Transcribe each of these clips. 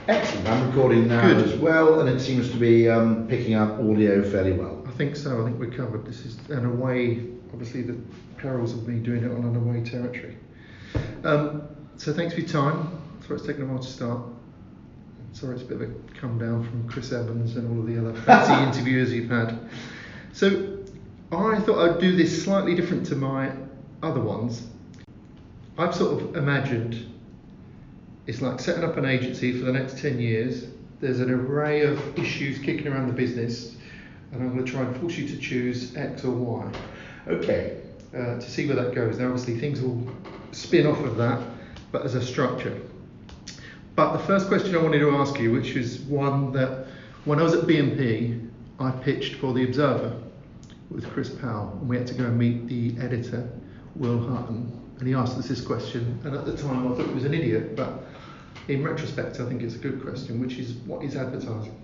Excellent. I'm recording now Good. as well, and it seems to be picking up audio fairly well. I think so. I think we're covered. This is an away, obviously the perils of me doing it on an away territory. So thanks for your time. Sorry it's taken a while to start. Sorry it's a bit of a come down from Chris Evans and all of the other fancy interviewers you've had. So I thought I'd do this slightly different to my other ones. I've sort of imagined it's like setting up an agency for the next 10 years. There's an array of issues kicking around the business, and I'm going to try and force you to choose X or Y. Okay. To see where that goes. Now, obviously, things will spin off of that, but as a structure. But the first question I wanted to ask you, which is one that when I was at BNP, I pitched for The Observer with Chris Powell, and we had to go and meet the editor, Will Hutton, and he asked us this question, and at the time I thought he was an idiot, but in retrospect I think it's a good question, which is, what is advertising?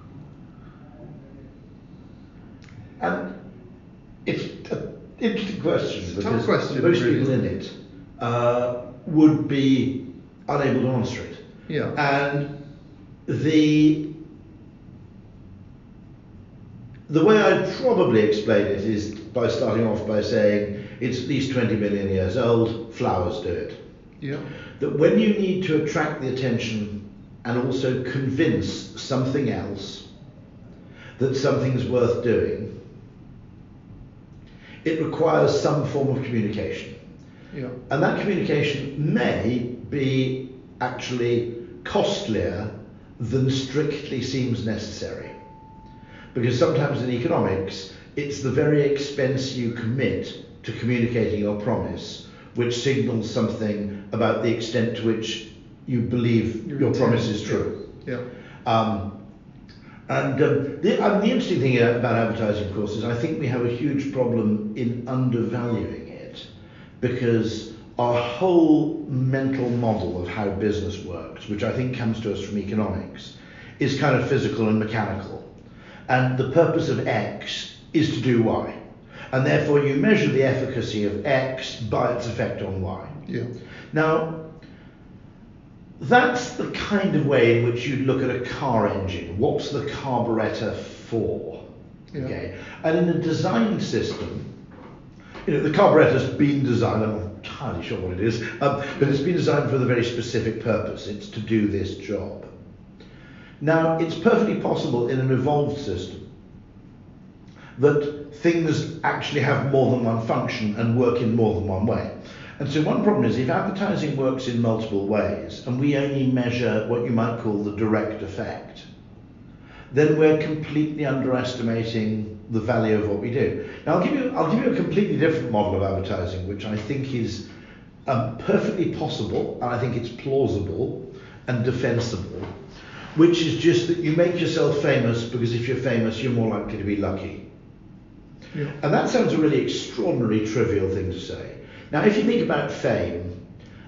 It's an interesting question, It's a because tough question, most really, people in it would be unable to answer it. Yeah. And the way I'd probably explain it is by starting off by saying it's at least 20 million years old, flowers do it. Yeah. That when you need to attract the attention and also convince something else that something's worth doing, it requires some form of communication. Yeah. And that communication may be actually costlier than strictly seems necessary. Because sometimes in economics, it's the very expense you commit to communicating your promise which signals something about the extent to which you believe your promise is true. Yeah. The interesting thing about advertising, of course, is I think we have a huge problem in undervaluing it, because our whole mental model of how business works, which I think comes to us from economics, is kind of physical and mechanical. And the purpose of X is to do Y. And therefore you measure the efficacy of X by its effect on Y. Yeah. Now, that's the kind of way in which you'd look at a car engine. What's the carburetor for? Yeah. Okay. And in a design system, the carburetor's been designed, I'm not entirely sure what it is, but it's been designed for a very specific purpose. It's to do this job. Now, it's perfectly possible in an evolved system that things actually have more than one function and work in more than one way. And so one problem is if advertising works in multiple ways and we only measure what you might call the direct effect, then we're completely underestimating the value of what we do. Now I'll give you a completely different model of advertising, which I think is perfectly possible, and I think it's plausible and defensible, which is just that you make yourself famous because if you're famous, you're more likely to be lucky. Yeah. And that sounds a really extraordinarily trivial thing to say. Now, if you think about fame,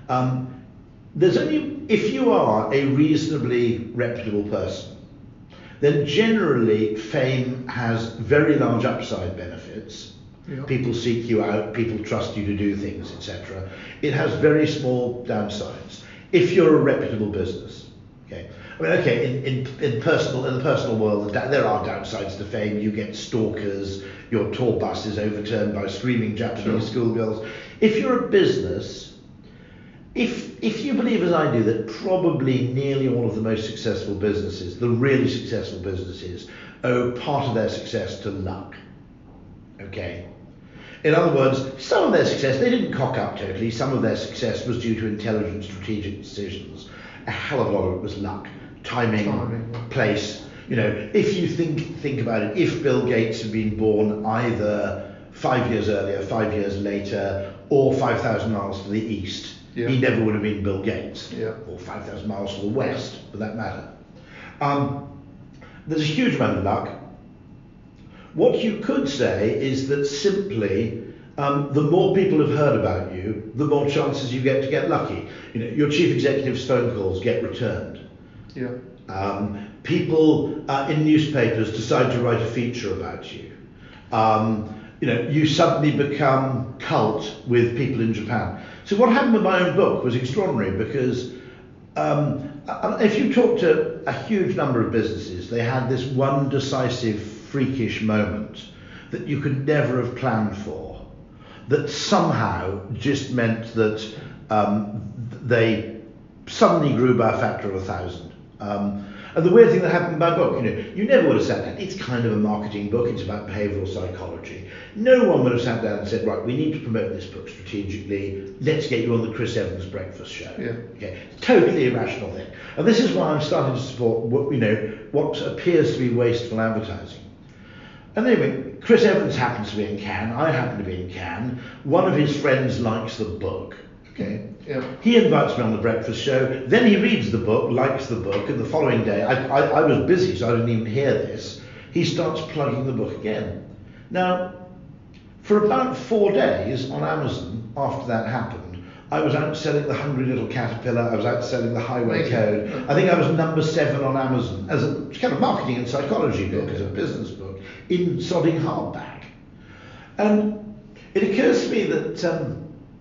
if you are a reasonably reputable person, then generally fame has very large upside benefits. Yeah. People seek you out, people trust you to do things, etc. It has very small downsides if you're a reputable business. Okay. I mean, okay, in the personal world, there are downsides to fame. You get stalkers, your tour bus is overturned by screaming Japanese schoolgirls. If you're a business, if you believe as I do that probably nearly all of the most successful businesses, the really successful businesses, owe part of their success to luck. Okay. In other words, some of their success, they didn't cock up totally. Some of their success was due to intelligent strategic decisions. A hell of a lot of it was luck. Timing, place. If you think about it, if Bill Gates had been born either 5 years earlier, 5 years later, or 5,000 miles to the east, yeah, he never would have been Bill Gates, yeah, or 5,000 miles to the west, for that matter. There's a huge amount of luck. What you could say is that simply, the more people have heard about you, the more chances you get to get lucky. Your chief executive's phone calls get returned. Yeah. People in newspapers decide to write a feature about you. You suddenly become cult with people in Japan. So what happened with my own book was extraordinary, because If you talk to a huge number of businesses, they had this one decisive, freakish moment that you could never have planned for, that somehow just meant that they suddenly grew by a factor of 1,000. And the weird thing that happened in my book, you never would have sat down. It's kind of a marketing book. It's about behavioural psychology. No one would have sat down and said, right, we need to promote this book strategically. Let's get you on the Chris Evans breakfast show. Yeah. Okay, totally irrational thing. And this is why I'm starting to support what appears to be wasteful advertising. And anyway, Chris Evans happens to be in Cannes. I happen to be in Cannes. One of his friends likes the book. Okay. Yeah. He invites me on the breakfast show. Then he reads the book, likes the book, and the following day, I was busy, so I didn't even hear this. He starts plugging the book again. Now, for about 4 days on Amazon after that happened, I was out selling The Hungry Little Caterpillar. I was out selling The Highway Code. I think I was number 7 on Amazon as a kind of marketing and psychology book, as a business book, in sodding hardback. And it occurs to me that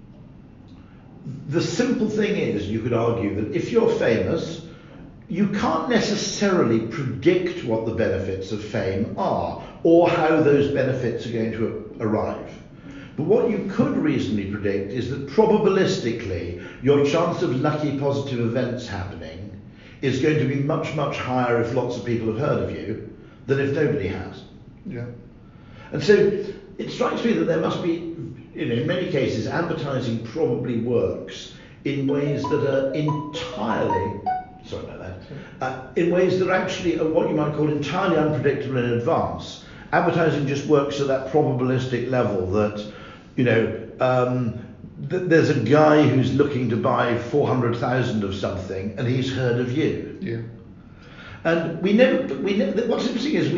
the simple thing is, you could argue that if you're famous, you can't necessarily predict what the benefits of fame are or how those benefits are going to arrive. But what you could reasonably predict is that probabilistically your chance of lucky positive events happening is going to be much, much higher if lots of people have heard of you than if nobody has. Yeah. And so it strikes me that there must be, in many cases, advertising probably works in ways that are entirely, sorry about that, in ways that are actually what you might call entirely unpredictable in advance. Advertising just works at that probabilistic level that, there's a guy who's looking to buy 400,000 of something and he's heard of you. Yeah. And what's interesting is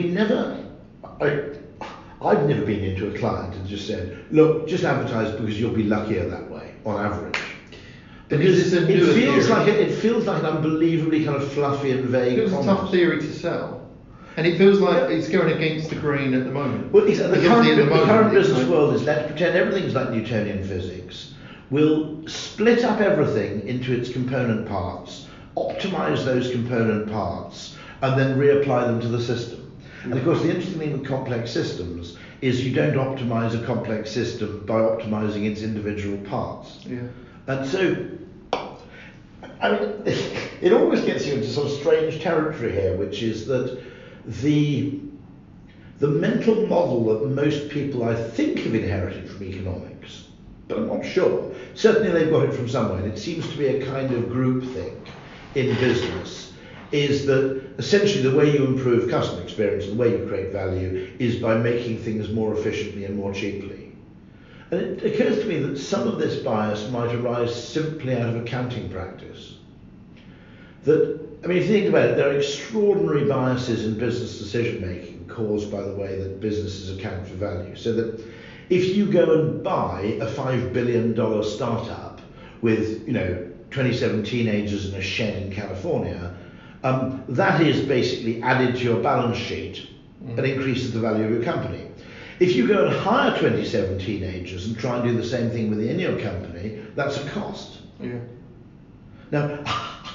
I've never been into a client and just said, look, just advertise because you'll be luckier that way, on average. Because it feels like an unbelievably kind of fluffy and vague It was a tough theory to sell. And it feels like it's going against the grain at the moment. Well, exactly. The current business world is let's pretend everything's like Newtonian physics. We'll split up everything into its component parts, optimize those component parts, and then reapply them to the system. And of course, the interesting thing with complex systems is you don't optimize a complex system by optimizing its individual parts. Yeah. And so, I mean, it always gets you into sort of strange territory here, which is that the mental model that most people, I think, have inherited from economics, but I'm not sure. Certainly they've got it from somewhere, and it seems to be a kind of groupthink in business, is that essentially the way you improve customer experience and the way you create value is by making things more efficiently and more cheaply. And it occurs to me that some of this bias might arise simply out of accounting practice. That, I mean, if you think about it, there are extraordinary biases in business decision making caused by the way that businesses account for value. So that if you go and buy a $5 billion startup with, 27 teenagers in a shed in California, that is basically added to your balance sheet and increases the value of your company. If you go and hire 27 teenagers and try and do the same thing within your company, that's a cost. Yeah. Now,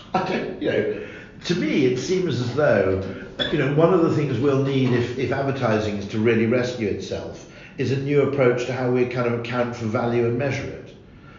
to me, it seems as though, one of the things we'll need if advertising is to really rescue itself is a new approach to how we kind of account for value and measure it.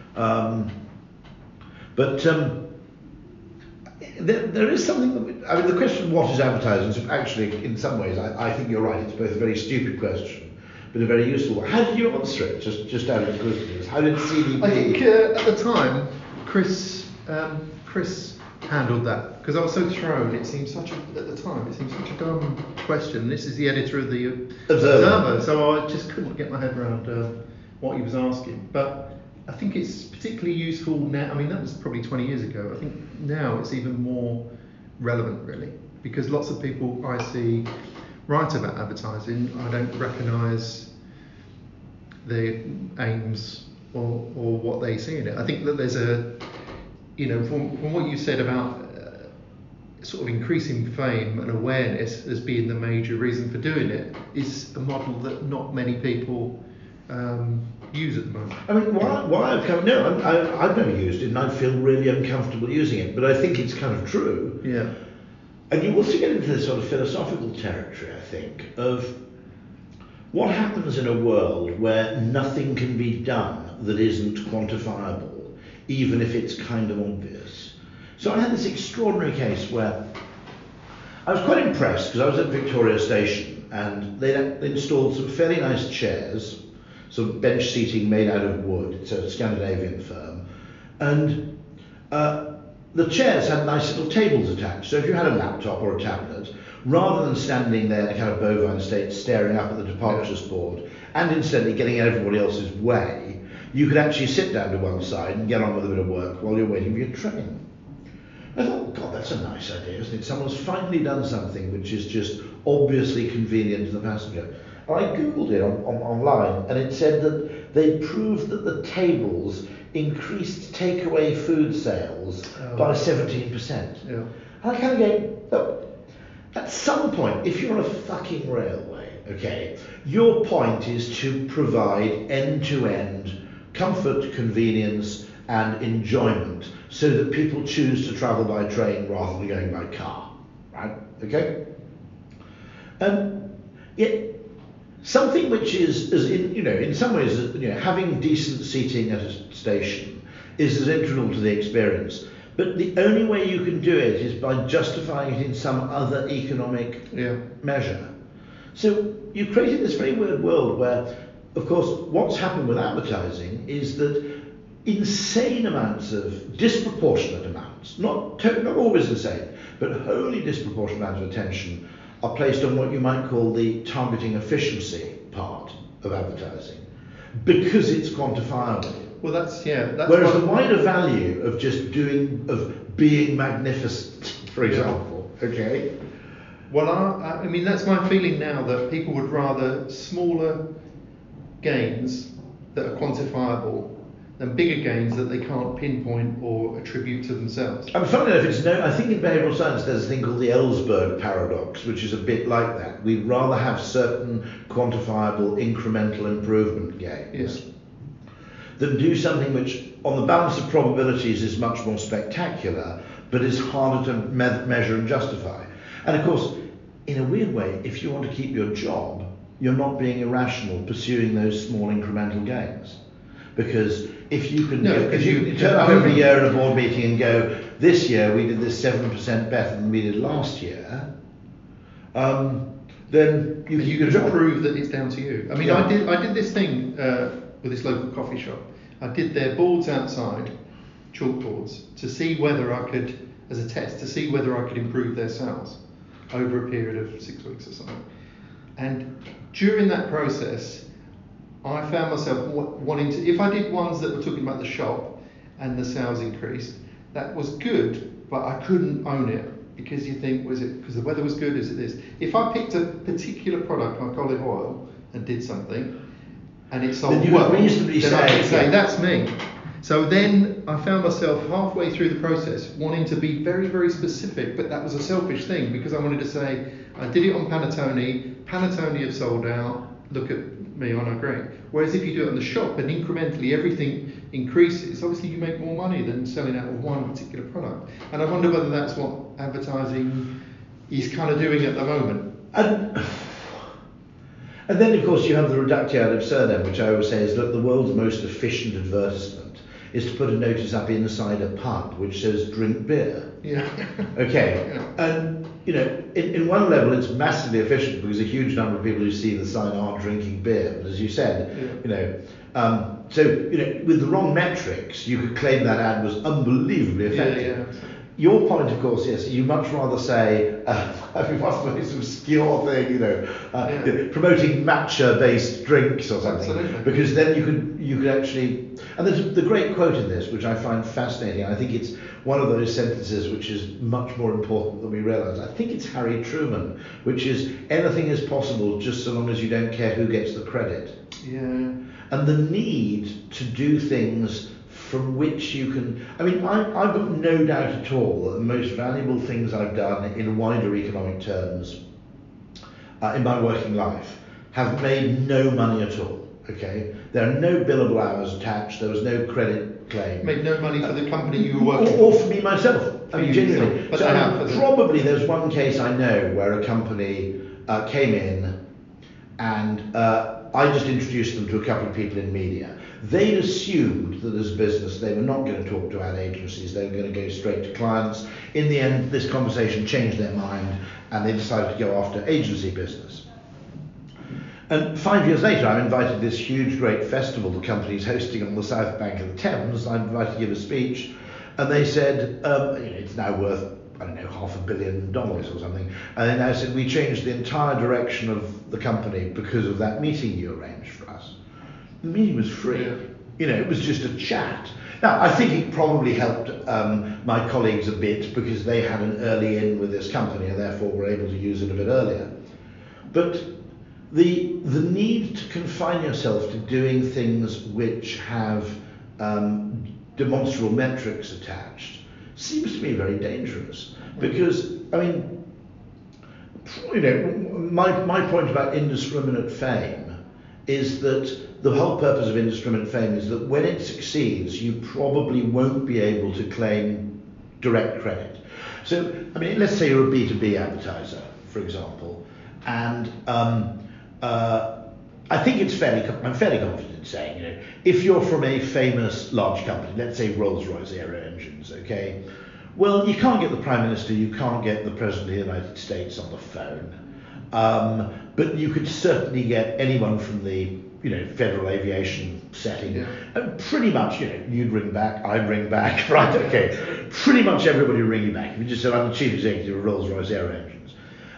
There is something that, the question of what is advertising is actually, in some ways, I think you're right, it's both a very stupid question, but a very useful one. How did you answer it, just out of inquisitiveness? How did CDP... I think at the time, Chris handled that, because I was so thrown, at the time, it seemed such a dumb question. This is the editor of the Observer, so I just couldn't get my head around what he was asking. But I think it's particularly useful now. I mean, that was probably 20 years ago. I think now it's even more relevant, really, because lots of people I see write about advertising, I don't recognise the aims or what they see in it. I think that there's from what you said about sort of increasing fame and awareness as being the major reason for doing it, is a model that not many people use at the moment? I mean, why I've come? No, I've never used it, and I feel really uncomfortable using it. But I think it's kind of true. Yeah. And you also get into this sort of philosophical territory, I think, of what happens in a world where nothing can be done that isn't quantifiable, even if it's kind of obvious. So I had this extraordinary case where I was quite impressed because I was at Victoria Station and they installed some fairly nice chairs, some bench seating made out of wood. It's a Scandinavian firm. And the chairs had nice little tables attached. So if you had a laptop or a tablet, rather than standing there in a kind of bovine state staring up at the departures board and incidentally getting in everybody else's way, you could actually sit down to one side and get on with a bit of work while you're waiting for your train. I thought, God, that's a nice idea, isn't it? Someone's finally done something which is just obviously convenient to the passenger. And I googled it online, and it said that they proved that the tables increased takeaway food sales by 17%. Yeah. And I kind of go, look, at some point, if you're on a fucking railway, okay, your point is to provide end-to-end comfort, convenience, and enjoyment so that people choose to travel by train rather than going by car, right? Okay? Yet something which is, as in some ways, having decent seating at a station is as integral to the experience. But the only way you can do it is by justifying it in some other economic measure. So you created this very weird world where, of course, what's happened with advertising is that insane amounts of, disproportionate amounts, not always insane, but wholly disproportionate amounts of attention are placed on what you might call the targeting efficiency part of advertising, because it's quantifiable. Well, that's whereas the wider value of just being magnificent, for example, okay. Well, I mean, that's my feeling now, that people would rather smaller gains that are quantifiable than bigger gains that they can't pinpoint or attribute to themselves. And funny enough, I think in behavioural science there's a thing called the Ellsberg paradox, which is a bit like that. We'd rather have certain quantifiable incremental improvement gains than do something which, on the balance of probabilities, is much more spectacular, but is harder to measure and justify. And of course, in a weird way, if you want to keep your job, you're not being irrational pursuing those small incremental gains. Because if you can turn up every year at a board meeting and go, this year we did this 7% better than we did last year, then you can prove that it's down to you. I mean, I did this thing with this local coffee shop. I did their boards outside, chalkboards, to see whether I could, as a test, to see whether I could improve their sales over a period of 6 weeks or something. And during that process, I found myself wanting to, if I did ones that were talking about the shop and the sales increased, that was good, but I couldn't own it, because you think, was it because the weather was good, is it this? If I picked a particular product like olive oil and did something, and it sold well, then I could say, that's me. So then I found myself halfway through the process wanting to be very, very specific, but that was a selfish thing, because I wanted to say, I did it on Panettone have sold out, look at me, I know, great. Whereas if you do it on the shop and incrementally everything increases, obviously you make more money than selling out of one particular product. And I wonder whether that's what advertising is kind of doing at the moment. And then, of course, you have the reductio ad absurdum, which I always say is, look, the world's most efficient advertisement is to put a notice up inside a pub which says drink beer. Yeah. Okay. Yeah. And in one level it's massively efficient because a huge number of people who see the sign aren't drinking beer. But as you said, with the wrong metrics, you could claim that ad was unbelievably effective. Yeah. Your point, of course, yes, you much rather say, what's the most obscure thing, promoting matcha-based drinks or something. Absolutely. Because then you could actually, and there's the great quote in this, which I find fascinating. I think it's one of those sentences which is much more important than we realise. I think it's Harry Truman, which is, anything is possible just so long as you don't care who gets the credit. Yeah. And the need to do things from which you can, I've got no doubt at all that the most valuable things I've done in wider economic terms in my working life have made no money at all, Okay, there are no billable hours attached. There was no credit claim. Made no money for the company you were working or for me myself. I mean, genuinely. But So probably there's one case I know where a company came in and I just introduced them to a couple of people in media. They'd assumed that as a business they were not going to talk to ad agencies, they were going to go straight to clients. In the end, this conversation changed their mind and they decided to go after agency business. And 5 years later, I'm invited to this huge, great festival the company's hosting on the south bank of the Thames. I'm invited to give a speech, and they said, it's now worth, I don't know, $500 million or something. And they now said, we changed the entire direction of the company because of that meeting you arranged for us. The meeting was free. Yeah. It was just a chat. Now, I think it probably helped my colleagues a bit because they had an early in with this company and therefore were able to use it a bit earlier. But the need to confine yourself to doing things which have demonstrable metrics attached seems to me very dangerous. Because, I mean, my point about indiscriminate fame is that the whole purpose of indiscriminate fame is that when it succeeds, you probably won't be able to claim direct credit. So, I mean, let's say you're a B2B advertiser, for example, and I think I'm fairly confident in saying, if you're from a famous large company, let's say Rolls-Royce Aero Engines, okay, well, you can't get the Prime Minister, you can't get the President of the United States on the phone, but you could certainly get anyone from the federal aviation setting, and pretty much, you'd ring back, I'd ring back, right? Okay, pretty much everybody would ring you back. If you just said, I'm the chief executive of Rolls-Royce Aero Engines.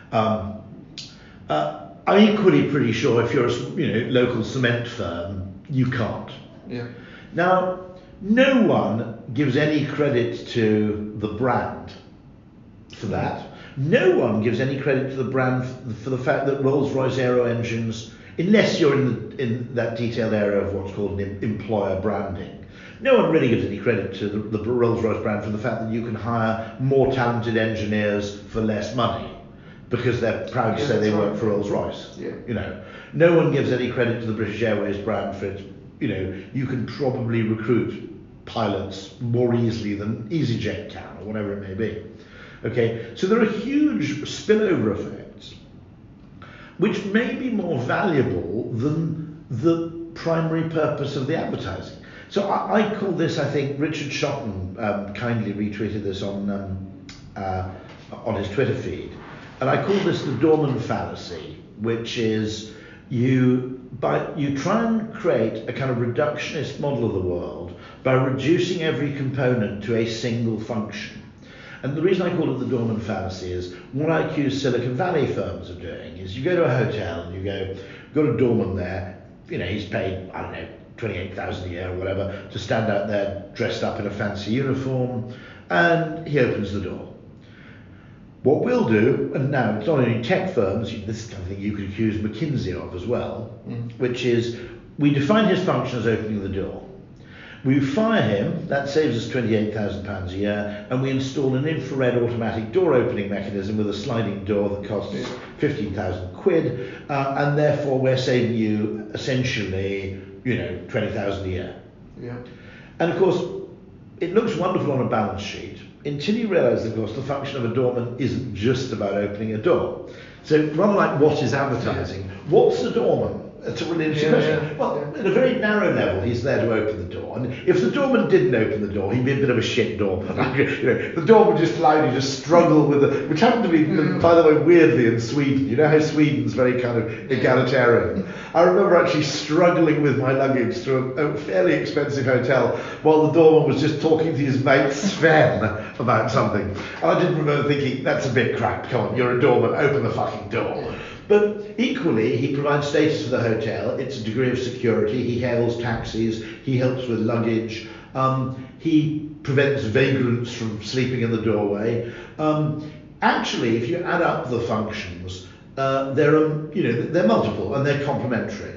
I'm equally pretty sure if you're a local cement firm, you can't. Yeah. Now, no one gives any credit to the brand for that. No one gives any credit to the brand for the fact that Rolls-Royce Aero Engines, unless you're in that detailed area of what's called employer branding, no one really gives any credit to the Rolls-Royce brand for the fact that you can hire more talented engineers for less money because they're proud to say they work for Rolls-Royce. Yeah. No one gives any credit to the British Airways brand for its, you can probably recruit pilots more easily than EasyJet can or whatever it may be. Okay, so there are huge spillover effects which may be more valuable than the primary purpose of the advertising. So I call this, I think, Richard Shotton kindly retweeted this on his Twitter feed, and I call this the Dorman fallacy, which is you try and create a kind of reductionist model of the world by reducing every component to a single function. And the reason I call it the Dorman fallacy is what I accuse Silicon Valley firms of doing is you go to a hotel and you go, got a doorman there, he's paid, I don't know, $28,000 a year or whatever to stand out there dressed up in a fancy uniform, and he opens the door. What we'll do, and now it's not only tech firms, this is the kind of thing you could accuse McKinsey of as well, which is we define his function as opening the door. We fire him, that saves us £28,000 a year, and we install an infrared automatic door opening mechanism with a sliding door that costs 15,000 quid, and therefore we're saving you essentially, 20,000 a year. Yeah. And of course, it looks wonderful on a balance sheet until you realise, of course, the function of a doorman isn't just about opening a door. So rather like what is advertising, what's the doorman? It's a really interesting question. Well, at a very narrow level, he's there to open the door. And if the doorman didn't open the door, he'd be a bit of a shit doorman. The doorman just allowed you to struggle with it, which happened to be, by the way, weirdly in Sweden. You know how Sweden's very kind of egalitarian. I remember actually struggling with my luggage through a fairly expensive hotel while the doorman was just talking to his mate Sven about something. And I didn't remember thinking, that's a bit crap. Come on, you're a doorman, open the fucking door. But equally, he provides status for the hotel. It's a degree of security. He hails taxis. He helps with luggage. He prevents vagrants from sleeping in the doorway. Actually, if you add up the functions, they're multiple and they're complementary.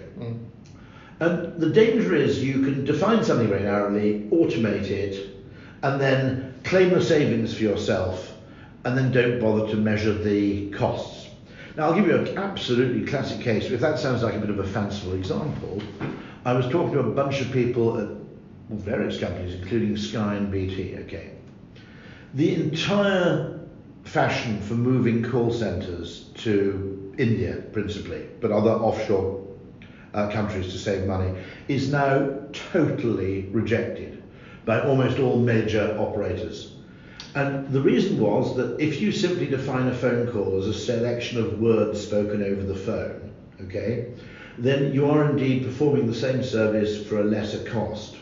And the danger is you can define something very narrowly, automate it, and then claim the savings for yourself, and then don't bother to measure the costs. Now, I'll give you an absolutely classic case. If that sounds like a bit of a fanciful example, I was talking to a bunch of people at various companies, including Sky and BT. Okay, the entire fashion for moving call centres to India, principally, but other offshore countries to save money, is now totally rejected by almost all major operators. And the reason was that if you simply define a phone call as a selection of words spoken over the phone, okay, then you are indeed performing the same service for a lesser cost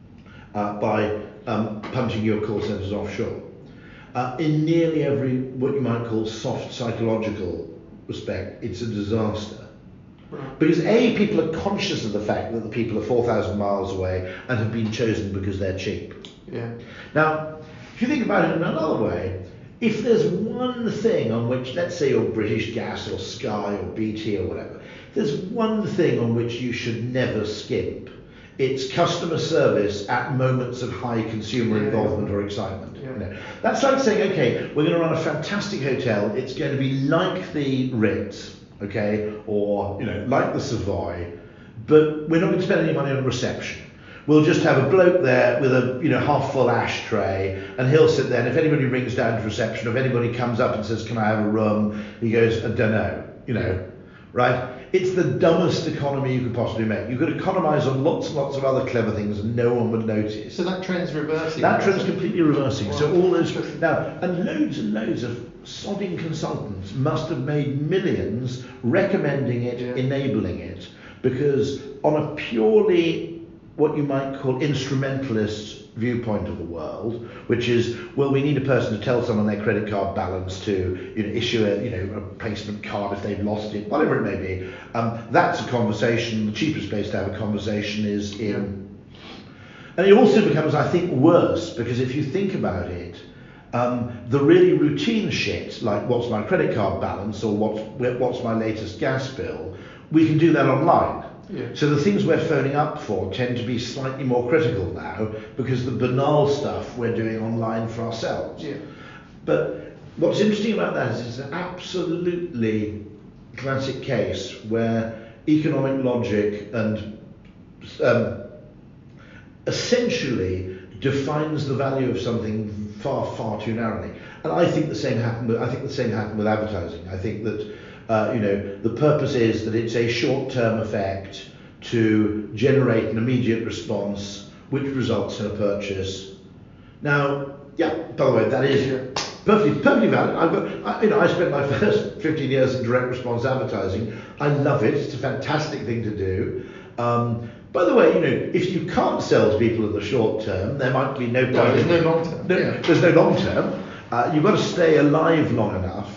by punching your call centres offshore. In nearly every, what you might call soft psychological respect, it's a disaster. Because A, people are conscious of the fact that the people are 4,000 miles away and have been chosen because they're cheap. Yeah. Now, if you think about it in another way, if there's one thing on which, let's say you're British Gas or Sky or BT or whatever, there's one thing on which you should never skimp. It's customer service at moments of high consumer involvement or excitement. Yeah. You know, that's like saying, okay, we're going to run a fantastic hotel. It's going to be like the Ritz, okay, or like the Savoy, but we're not going to spend any money on reception. We'll just have a bloke there with a half-full ashtray, and he'll sit there. And if anybody rings down to reception, or if anybody comes up and says, "Can I have a room?" he goes, "I don't know." Right? It's the dumbest economy you could possibly make. You could economise on lots and lots of other clever things, and no one would notice. So that trend's reversing. That trend's completely reversing. Wow. So all those now, and loads of sodding consultants must have made millions recommending it, enabling it, because on a purely what you might call instrumentalist viewpoint of the world, which is, well, we need a person to tell someone their credit card balance, to issue a replacement card if they've lost it, whatever it may be. That's a conversation. The cheapest place to have a conversation is in. And it also becomes, I think, worse, because if you think about it, the really routine shit, like what's my credit card balance or what's my latest gas bill, we can do that online. Yeah. So the things we're phoning up for tend to be slightly more critical now, because the banal stuff we're doing online for ourselves. Yeah. But what's interesting about that is it's an absolutely classic case where economic logic and essentially defines the value of something far, far too narrowly. And I think the same happened with advertising. I think that the purpose is that it's a short-term effect to generate an immediate response, which results in a purchase. Now, by the way, that is perfectly valid. I spent my first 15 years in direct response advertising. I love it. It's a fantastic thing to do. By the way, if you can't sell to people in the short term, there might be no point. No, there's no long term. There's no long term. You've got to stay alive long enough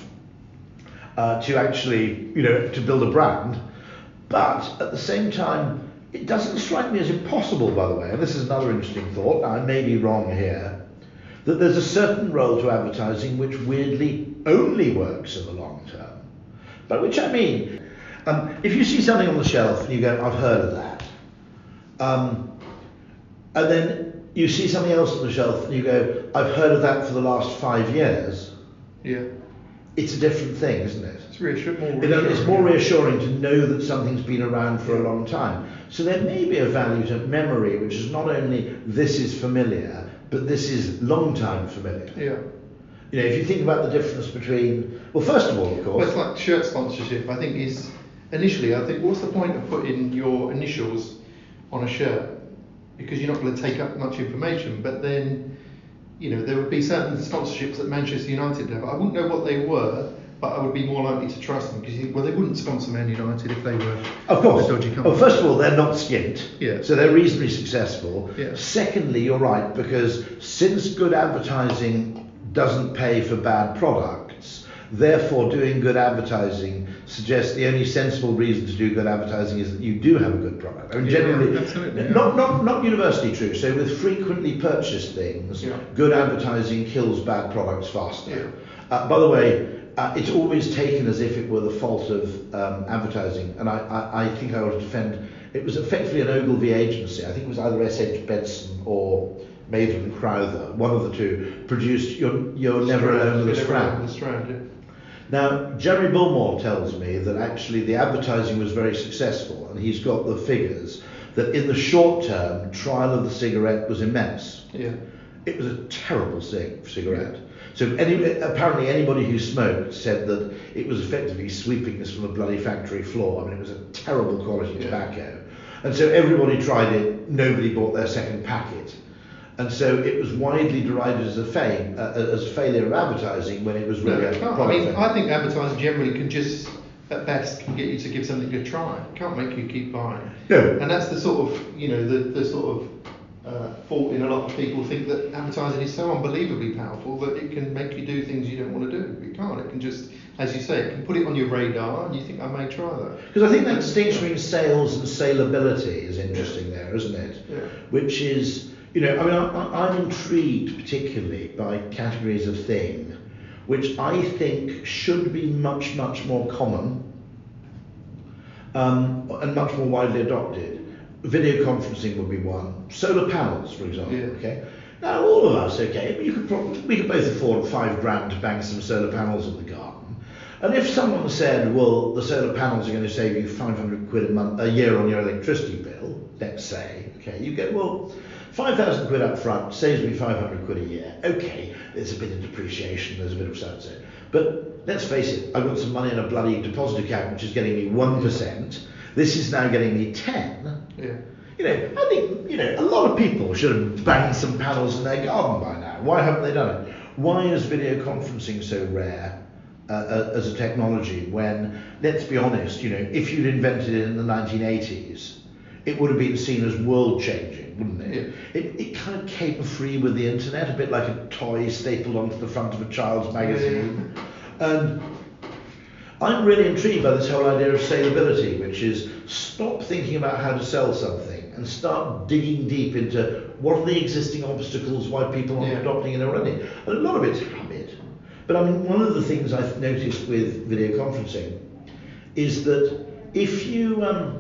to actually, to build a brand. But at the same time, it doesn't strike me as impossible, by the way, and this is another interesting thought, now I may be wrong here, that there's a certain role to advertising which weirdly only works in the long term. By which I mean, if you see something on the shelf and you go, I've heard of that, and then you see something else on the shelf and you go, I've heard of that for the last 5 years, it's a different thing, isn't it? It's reassuring. It's more reassuring to know that something's been around for a long time. So there may be a value to memory, which is not only this is familiar, but this is long time familiar. Yeah. If you think about the difference between, well, first of all, of course. Well, it's like shirt sponsorship, I think, is initially, what's the point of putting your initials on a shirt? Because you're not going to take up much information, but then, there would be certain sponsorships that Manchester United have. I wouldn't know what they were, but I would be more likely to trust them, because they wouldn't sponsor Man United if they were of course. a dodgy company. Well, first of all, they're not skint, so they're reasonably successful. Yeah. Secondly, you're right, because since good advertising doesn't pay for bad products, therefore doing good advertising suggests the only sensible reason to do good advertising is that you do have a good product. I mean, generally, not universally true. So with frequently purchased things, good advertising kills bad products faster. By the way, it's always taken as if it were the fault of advertising, and I think I ought to defend. It was effectively an Ogilvy agency. I think it was either S.H. Benson or Maitland and Crowther, one of the two, produced You're Never Alone with a Strand. Now, Jeremy Bullmore tells me that actually the advertising was very successful, and he's got the figures, that in the short term, trial of the cigarette was immense. Yeah. It was a terrible cigarette. So apparently anybody who smoked said that it was effectively sweeping this from a bloody factory floor. I mean, it was a terrible quality tobacco. And so everybody tried it, nobody bought their second packet. And so it was widely derided as a failure of advertising when it was really a product. I mean, I think advertising generally can just, at best, can get you to give something a try. It can't make you keep buying. No. And that's the sort of, the sort of fault in a lot of people think that advertising is so unbelievably powerful that it can make you do things you don't want to do. It can't. It can just, as you say, it can put it on your radar and you think, I may try that. Because I think that distinction between sales and saleability is interesting there, isn't it? Yeah. Which is, I'm intrigued particularly by categories of thing which I think should be much, much more common and much more widely adopted. Video conferencing would be one. Solar panels, for example. Yeah. Okay. Now, all of us, okay, we could both afford £5,000 to bang some solar panels in the garden. And if someone said, well, the solar panels are going to save you £500 a year on your electricity bill, let's say, okay, you go, well, 5,000 quid up front saves me 500 quid a year. Okay, there's a bit of depreciation, there's a bit of so-and-so. But let's face it, I've got some money in a bloody deposit account which is getting me 1%. This is now getting me 10. Yeah. I think, a lot of people should have banged some panels in their garden by now. Why haven't they done it? Why is video conferencing so rare as a technology when, let's be honest, if you'd invented it in the 1980s, it would have been seen as world-changing, wouldn't it? Yeah. It kind of came free with the internet, a bit like a toy stapled onto the front of a child's magazine. Yeah. And I'm really intrigued by this whole idea of saleability, which is stop thinking about how to sell something and start digging deep into what are the existing obstacles why people aren't adopting it already. And a lot of it's habit. But I mean, one of the things I've noticed with video conferencing is that if you,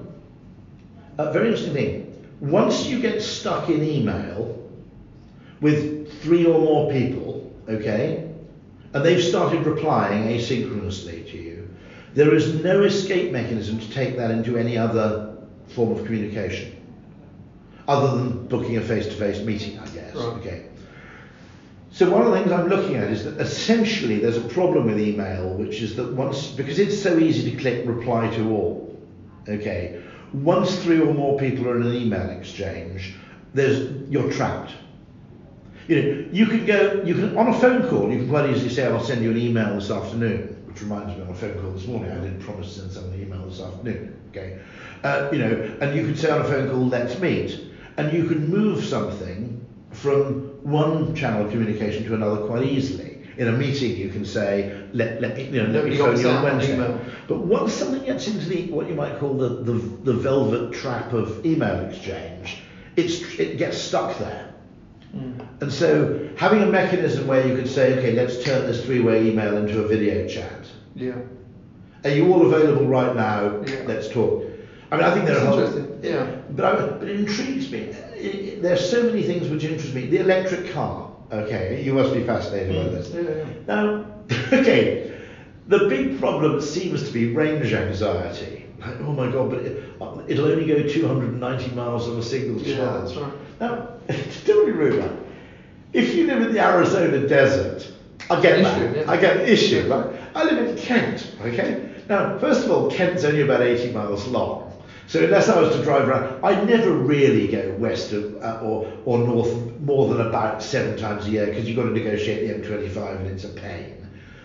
a very interesting thing, once you get stuck in email with 3 or more people, okay, and they've started replying asynchronously to you, there is no escape mechanism to take that into any other form of communication, other than booking a face-to-face meeting, I guess. Right. Okay. So one of the things I'm looking at is that essentially there's a problem with email, which is that because it's so easy to click reply to all, okay, once 3 or more people are in an email exchange, you're trapped. You can on a phone call, you can quite easily say, I'll send you an email this afternoon, which reminds me on a phone call this morning, I did promise to send someone an email this afternoon, okay? And you could say on a phone call, let's meet, and you can move something from one channel of communication to another quite easily. In a meeting, you can say, let me phone you on Wednesday. But once something gets into what you might call the velvet trap of email exchange, it gets stuck there. And so having a mechanism where you could say, okay, let's turn this 3-way email into a video chat. Yeah. Are you all available right now? Yeah. Let's talk. I mean, I think there are interesting. Yeah. But it intrigues me. There are so many things which interest me. The electric car. Okay, you must be fascinated by this. Yeah. Now, okay, the big problem seems to be range anxiety. Like, oh my God, but it'll only go 290 miles on a single charge. Yeah, that's right. Now, don't be rude, man. If you live in the Arizona desert, I get that. Yeah. I get the issue, right? I live in Kent, okay? Now, first of all, Kent's only about 80 miles long. So unless I was to drive around, I never really go west or north more than about 7 times a year because you've got to negotiate the M25 and it's a pain.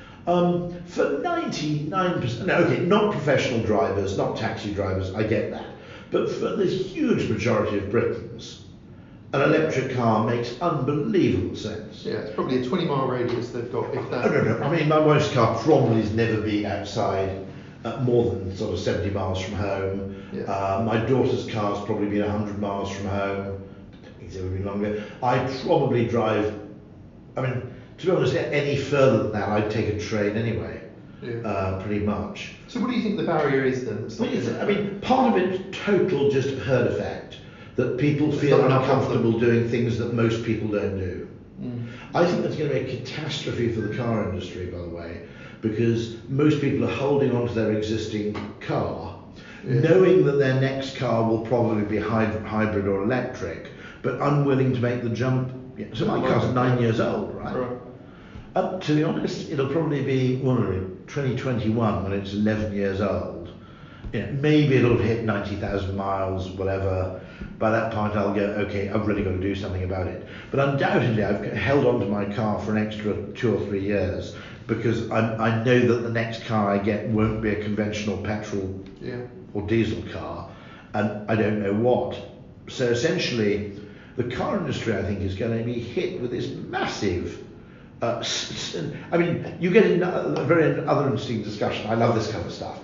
For 99%, no, okay, not professional drivers, not taxi drivers, I get that. But for the huge majority of Britons, an electric car makes unbelievable sense. Yeah, it's probably a 20-mile radius they've got, if that. No. I mean, my wife's car probably has never been outside more than sort of 70 miles from home. Yeah. My daughter's car's probably been 100 miles from home. I don't think it's ever been longer. I probably drive, I mean, to be honest, any further than that, I'd take a train anyway. Yeah. Pretty much. So what do you think the barrier is then? I mean, part of it, total just herd effect, that people feel uncomfortable doing things that most people don't do. I think that's going to be a catastrophe for the car industry, by the way, because most people are holding on to their existing car. knowing that their next car will probably be hybrid or electric, but unwilling to make the jump. So my car's 9 years old, right? To be honest, it'll probably be 2021 when it's 11 years old. Maybe it'll hit 90,000 miles, whatever. By that point I'll go, okay, I've really got to do something about it. But undoubtedly I've held on to my car for an extra 2 or 3 years because I know that the next car I get won't be a conventional petrol or diesel car, and I don't know what. So essentially the car industry, I think, is going to be hit with this massive I mean, you get in a very other interesting discussion. I love this kind of stuff.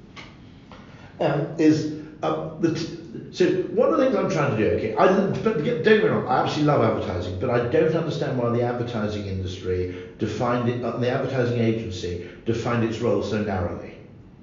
So one of the things I'm trying to do, okay, don't get me wrong, I absolutely love advertising, but I don't understand why the advertising industry defined it, the advertising agency defined its role so narrowly.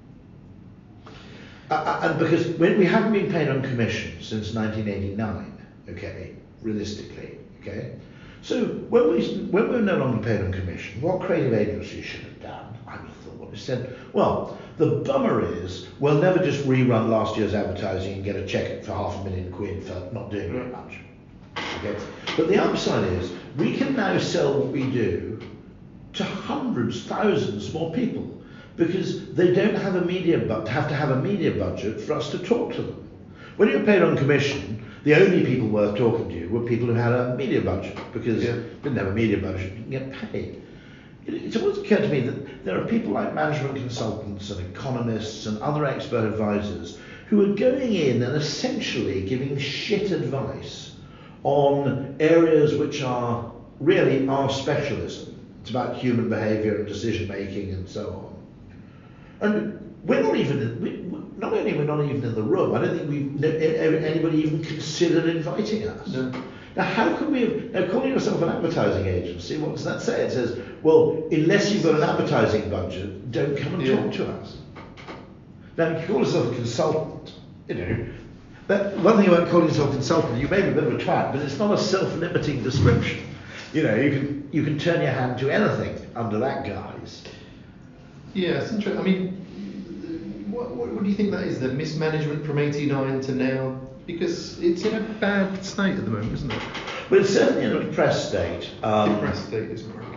And because when we haven't been paid on commission since 1989, okay, realistically, okay. So when we're no longer paid on commission, what creative agency should have done, I would have thought, is said, well, the bummer is we'll never just rerun last year's advertising and get a check for £500,000 for not doing very much. Okay? But the upside is we can now sell what we do to hundreds, thousands more people because they don't have to have a media budget for us to talk to them. When you're paid on commission, the only people worth talking to were people who had a media budget because didn't have a media budget, you can get paid. It's always occurred to me that there are people like management consultants and economists and other expert advisors who are going in and essentially giving shit advice on areas which are really our specialism. It's about human behaviour and decision making and so on. And we're not even, not only we're not even in the room, I don't think anybody even considered inviting us. No. Now, how can we, now calling yourself an advertising agency, what does that say? It says, well, unless you've got an advertising budget, don't come and talk to us. Now, you call yourself a consultant, that one thing about calling yourself a consultant, you may be a bit of a twat, but it's not a self-limiting description. You can turn your hand to anything under that guise. Yeah, it's interesting. I mean, what do you think that is, the mismanagement from 89 to now? Because it's in a bad state at the moment, isn't it? Well, it's certainly in a depressed state. Depressed state, isn't it?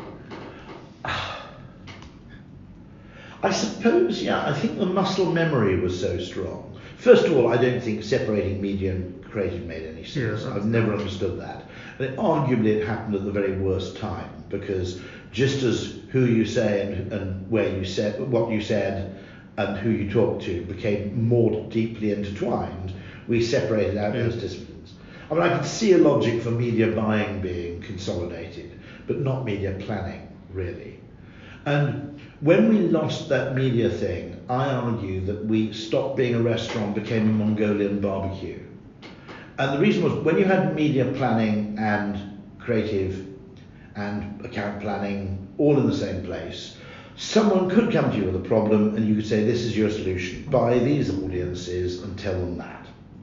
I suppose, I think the muscle memory was so strong. First of all, I don't think separating media and creative made any sense. I've never understood that. And arguably it happened at the very worst time, because just as who you say and where you said, what you said and who you talked to became more deeply intertwined, we separated out those disciplines. I mean, I could see a logic for media buying being consolidated, but not media planning, really. And when we lost that media thing, I argue that we stopped being a restaurant, became a Mongolian barbecue. And the reason was, when you had media planning and creative and account planning all in the same place, someone could come to you with a problem and you could say, this is your solution, buy these audiences and tell them that.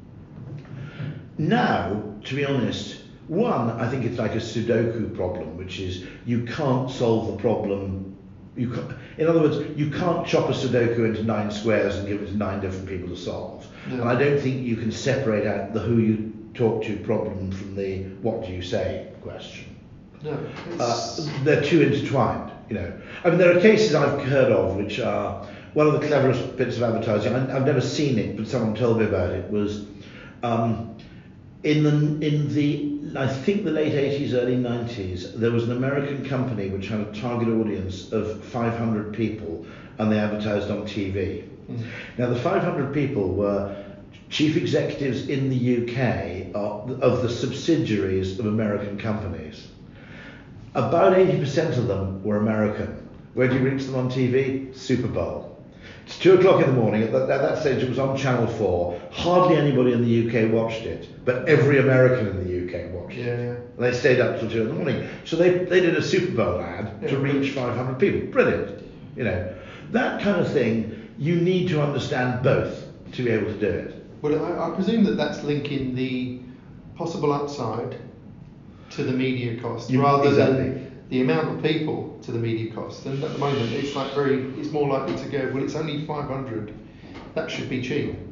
Now, to be honest, one, I think it's like a Sudoku problem, which is you can't solve the problem. In other words, you can't chop a Sudoku into 9 squares and give it to 9 different people to solve. No. And I don't think you can separate out the who you talk to problem from the what do you say question. No, they're too intertwined. I mean, there are cases I've heard of which are one of the cleverest bits of advertising. I've never seen it, but someone told me about it. Was in the I think the late 80s, early 90s, there was an American company which had a target audience of 500 people, and they advertised on TV. Mm. Now, the 500 people were chief executives in the UK of the subsidiaries of American companies. About 80% of them were American. Where do you reach them on TV? Super Bowl. It's 2 o'clock in the morning. At that stage, it was on Channel 4. Hardly anybody in the UK watched it, but every American in the UK watched it. And they stayed up till 2 in the morning. So they did a Super Bowl ad to reach 500 people. Brilliant. That kind of thing, you need to understand both to be able to do it. Well, I presume that's linking the possible upside to the media cost rather than the amount of people to the media cost. And at the moment, it's more likely to go, well, it's only 500. That should be cheap.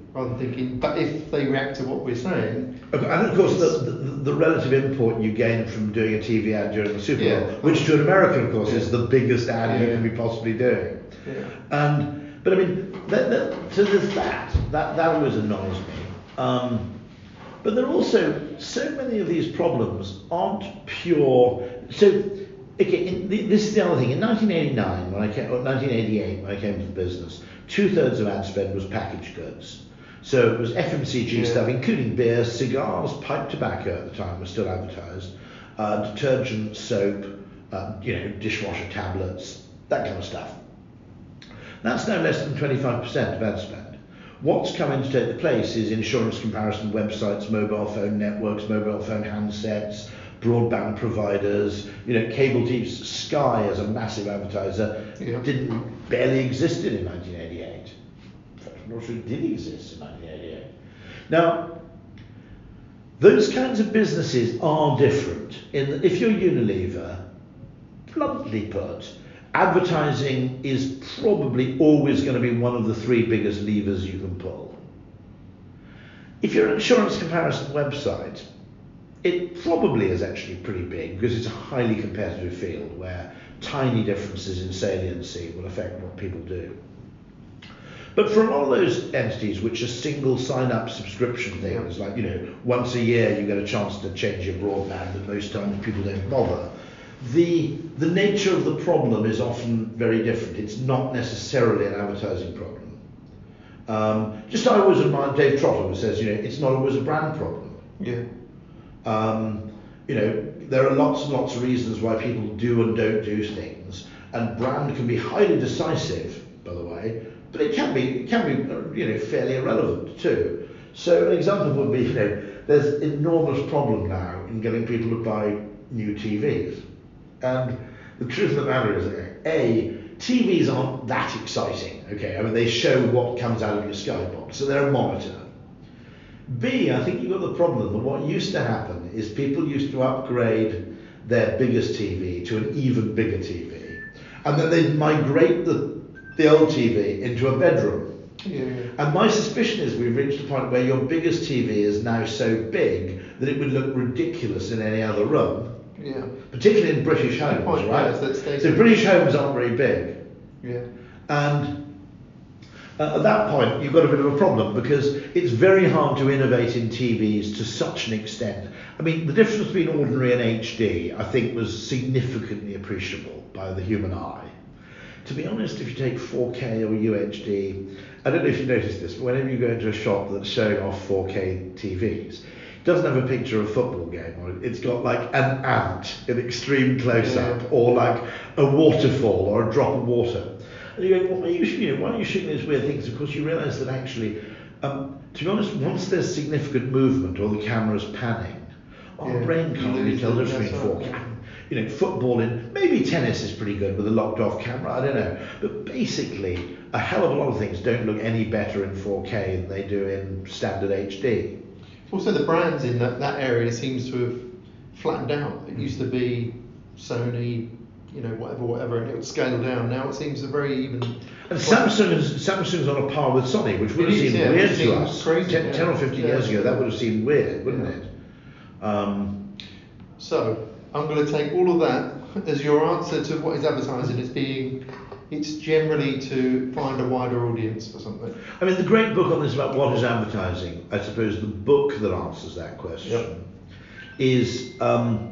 rather than thinking, but if they react to what we're saying. Okay, and of course, the relative import you gain from doing a TV ad during the Super Bowl, Yeah. which to an American, of course, Yeah. is the biggest ad you Yeah. can be possibly doing. Yeah. But I mean, so there's that always annoys me. But there are also so many of these problems aren't pure. So, okay, this is the other thing. In 1989, or 1988, when I came to the business, 2/3 of ad spend was packaged goods. So it was FMCG stuff, including beer, cigars, pipe tobacco at the time was still advertised, detergent, soap, dishwasher tablets, that kind of stuff. That's now less than 25% of ad spend. What's come in to take the place is insurance comparison websites, mobile phone networks, mobile phone handsets, broadband providers, cable TV. Sky as a massive advertiser barely existed in 1988. In fact, I'm not sure it did exist in 1988. Now, those kinds of businesses are different. If you're Unilever, bluntly put, advertising is probably always going to be one of the three biggest levers you can pull. If you're an insurance comparison website, it probably is actually pretty big because it's a highly competitive field where tiny differences in saliency will affect what people do. But for a lot of those entities which are single sign-up subscription things, like once a year you get a chance to change your broadband, and most times people don't bother. The nature of the problem is often very different. It's not necessarily an advertising problem. Just I always admire Dave Trotter, who says, it's not always a brand problem. Yeah. There are lots and lots of reasons why people do and don't do things, and brand can be highly decisive, by the way, but it can be fairly irrelevant too. So an example would be, there's enormous problem now in getting people to buy new TVs. And the truth of the matter is, A, TVs aren't that exciting, okay? I mean, they show what comes out of your skybox, so they're a monitor. B, I think you've got the problem that what used to happen is people used to upgrade their biggest TV to an even bigger TV, and then they'd migrate the old TV into a bedroom. Yeah. And my suspicion is we've reached a point where your biggest TV is now so big that it would look ridiculous in any other room. Yeah. Particularly in British homes, right? So British homes aren't very big. Yeah. And at that point, you've got a bit of a problem because it's very hard to innovate in TVs to such an extent. I mean, the difference between ordinary and HD, I think, was significantly appreciable by the human eye. To be honest, if you take 4K or UHD, I don't know if you noticed this, but whenever you go into a shop that's showing off 4K TVs, it doesn't have a picture of a football game on it. It's got like an ant in extreme close-up, or like a waterfall or a drop of water. And you go, well, why are you shooting these weird things? Of course, you realise that actually, to be honest, once there's significant movement or the camera's panning, our brain can't really tell the difference between 4K. Football maybe tennis is pretty good with a locked-off camera. I don't know, but basically, a hell of a lot of things don't look any better in 4K than they do in standard HD. Also, the brands in that area seems to have flattened out. It used to be Sony, whatever, and it would scale down. Now it seems a very even. And Samsung's on a par with Sony, which would have seemed weird to us. Crazy, 10 or 15 years ago, that would have seemed weird, wouldn't it? So I'm going to take all of that as your answer to what is advertising as being. It's generally to find a wider audience for something. I mean, the great book on this about what is advertising, I suppose the book that answers that question is Paul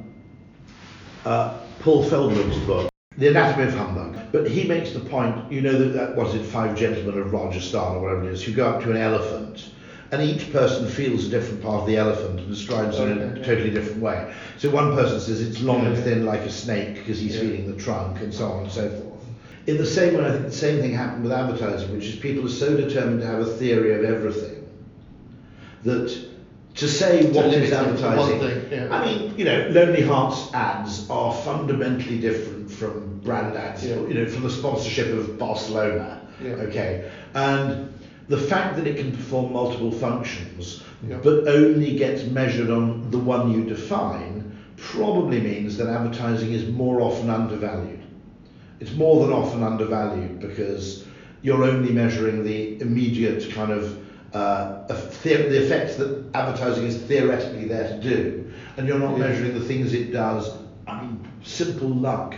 Feldman's book, The Anatomy of Humbug. But he makes the point, that was it, Five Gentlemen of Rajasthan or whatever it is, who go up to an elephant, and each person feels a different part of the elephant and describes it in a totally different way. So one person says it's long and thin like a snake because he's feeling the trunk, and so on and so forth. In the same way, I think the same thing happened with advertising, which is people are so determined to have a theory of everything that to say what is advertising, I mean, Lonely Hearts ads are fundamentally different from brand ads, from the sponsorship of Barcelona, okay? And the fact that it can perform multiple functions, but only gets measured on the one you define, probably means that advertising is more often undervalued. It's more than often undervalued because you're only measuring the immediate kind of the effects that advertising is theoretically there to do, and you're not measuring the things it does. I mean, simple luck.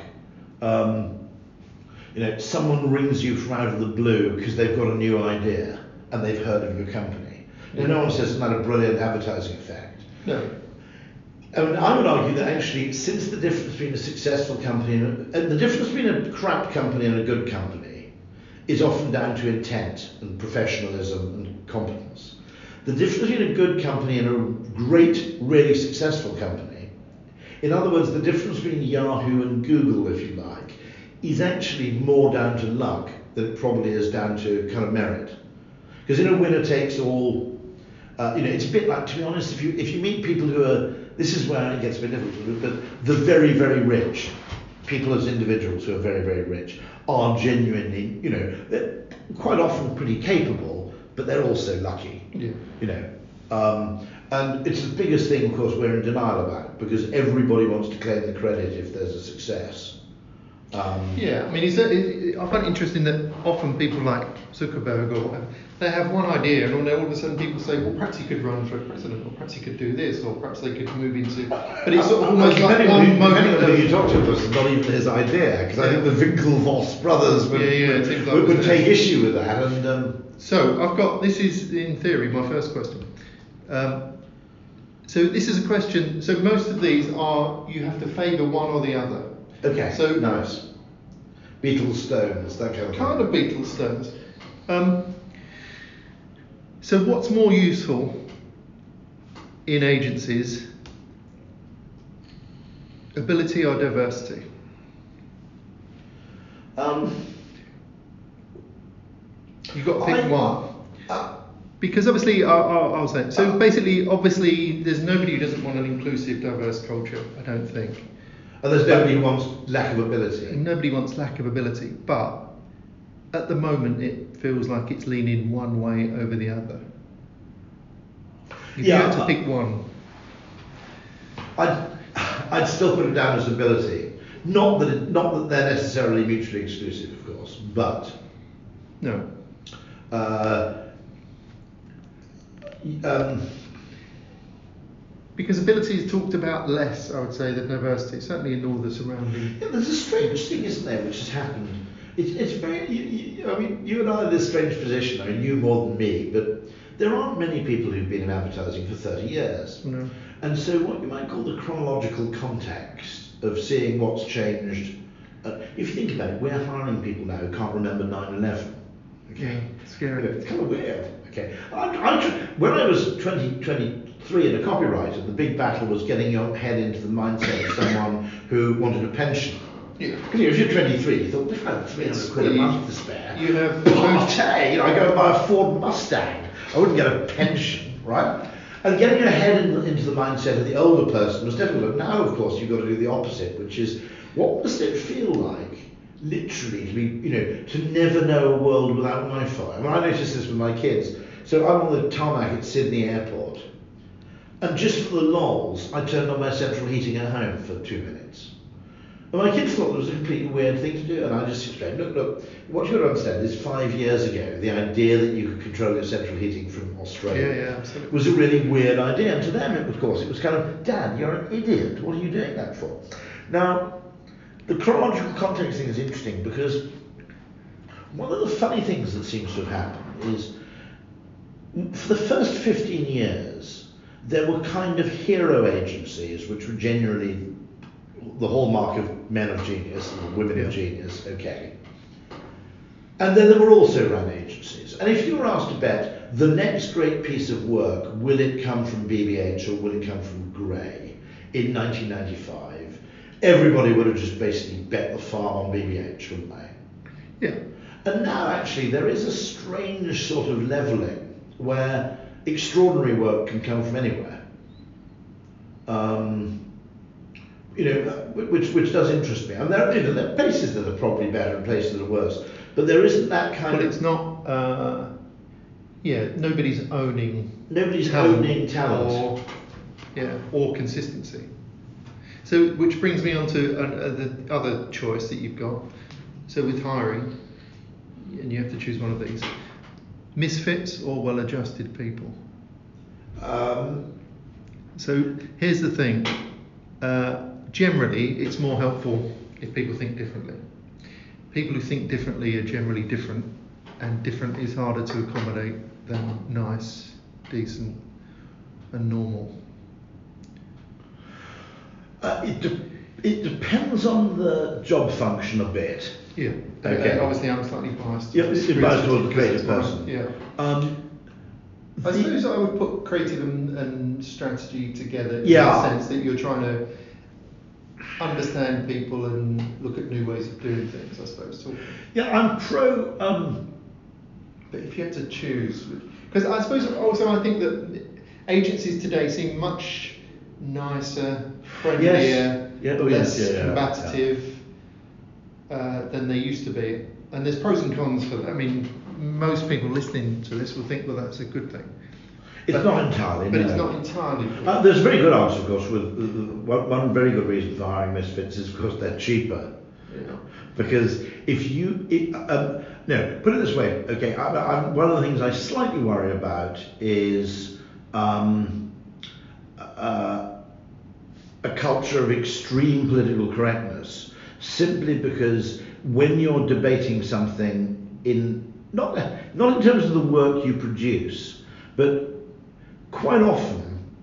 Someone rings you from out of the blue because they've got a new idea and they've heard of your company. No one says it's not a brilliant advertising effect. No. I mean, I would argue that actually, since the difference between a successful company and the difference between a crap company and a good company is often down to intent and professionalism and competence. The difference between a good company and a great, really successful company, in other words, the difference between Yahoo and Google, if you like, is actually more down to luck than it probably is down to kind of merit. Because in a winner takes all, it's a bit like, to be honest, if you meet people who are, this is where it gets a bit difficult, but the very, very rich, people as individuals who are very, very rich, are genuinely, they're quite often pretty capable, but they're also lucky. And it's the biggest thing, of course, we're in denial about, because everybody wants to claim the credit if there's a success. I mean, I find it interesting that often people like Zuckerberg or whatever, they have one idea, and all of a sudden people say, well, perhaps he could run for president, or perhaps he could do this, or perhaps they could move into. But it's sort of almost like one moment. Depending on who you talk to, this is not even his idea, because I think the Winklevoss brothers would take issue with that. And so this is in theory my first question. So this is a question. So most of these are you have to favour one or the other. Okay. So nice. Beatles, Stones, that kind of thing. Kind of Beatles, Stones. So what's more useful in agencies? Ability or diversity? You've got to pick one. Because obviously, I'll say. So basically, obviously, there's nobody who doesn't want an inclusive, diverse culture, I don't think. And there's nobody who wants lack of ability. Nobody wants lack of ability, but at the moment it feels like it's leaning one way over the other. If you had to pick one. I'd still put it down as ability. Not that they're necessarily mutually exclusive, of course, but no. Because ability is talked about less, I would say, than diversity, certainly in all the surrounding. Yeah, there's a strange thing, isn't there, which has happened. It's very, you and I are in this strange position. I mean, you more than me, but there aren't many people who've been in advertising for 30 years. No. And so what you might call the chronological context of seeing what's changed. If you think about it, we're hiring people now who can't remember 9/11. Okay. Yeah, scary. It's kind of weird. Okay. When I was 23 and a copywriter, the big battle was getting your head into the mindset of someone who wanted a pension. Yeah. Because if you're 23, you thought, if I had 300 quid a month to spare, you have I go and buy a Ford Mustang. I wouldn't get a pension, right? And getting your head into the mindset of the older person was difficult. Now, of course, you've got to do the opposite, which is, what must it feel like, literally, to be, to never know a world without Wi-Fi? I mean, I noticed this with my kids. So I'm on the tarmac at Sydney Airport, and just for the lols, I turned on my central heating at home for 2 minutes. And my kids thought it was a completely weird thing to do, and I just explained, look, what you've got to understand is 5 years ago, the idea that you could control your central heating from Australia was a really weird idea. And to them, of course, it was kind of, Dad, you're an idiot. What are you doing that for? Now, the chronological context thing is interesting because one of the funny things that seems to have happened is, for the first 15 years, there were kind of hero agencies, which were generally the hallmark of men of genius and women of genius, okay. And then there were also run agencies. And if you were asked to bet the next great piece of work, will it come from BBH or will it come from Grey in 1995, everybody would have just basically bet the farm on BBH, wouldn't they? Yeah. And now actually there is a strange sort of levelling where extraordinary work can come from anywhere. Which does interest me. And there are places that are probably better and places that are worse, but there isn't that kind of. But it's not. Nobody's owning. Nobody's owning talent. Or consistency. So, which brings me on to the other choice that you've got. So, with hiring, and you have to choose one of these. Misfits or well-adjusted people? Um, So here's the thing. Generally, it's more helpful if people think differently. People who think differently are generally different, and different is harder to accommodate than nice, decent, and normal. It depends on the job function a bit. Yeah. Okay. Obviously, I'm slightly biased. Yeah, it's biased towards the creative because person. Yeah. I I suppose I would put creative and strategy together in Yeah. the sense that you're trying to understand people and look at new ways of doing things, I suppose. Yeah, I'm pro. But if you had to choose, because I suppose also I think that agencies today seem much nicer, friendlier, less combative than they used to be. And there's pros and cons for that. I mean, most people listening to this will think, well, that's a good thing. It's not entirely. But no. it's not entirely. There's a very good answer, of course. With one very good reason for hiring misfits is because they're cheaper. Yeah. Because if you, no, put it this way. Okay, one of the things I slightly worry about is a culture of extreme political correctness, simply because when you're debating something in not in terms of the work you produce, but quite often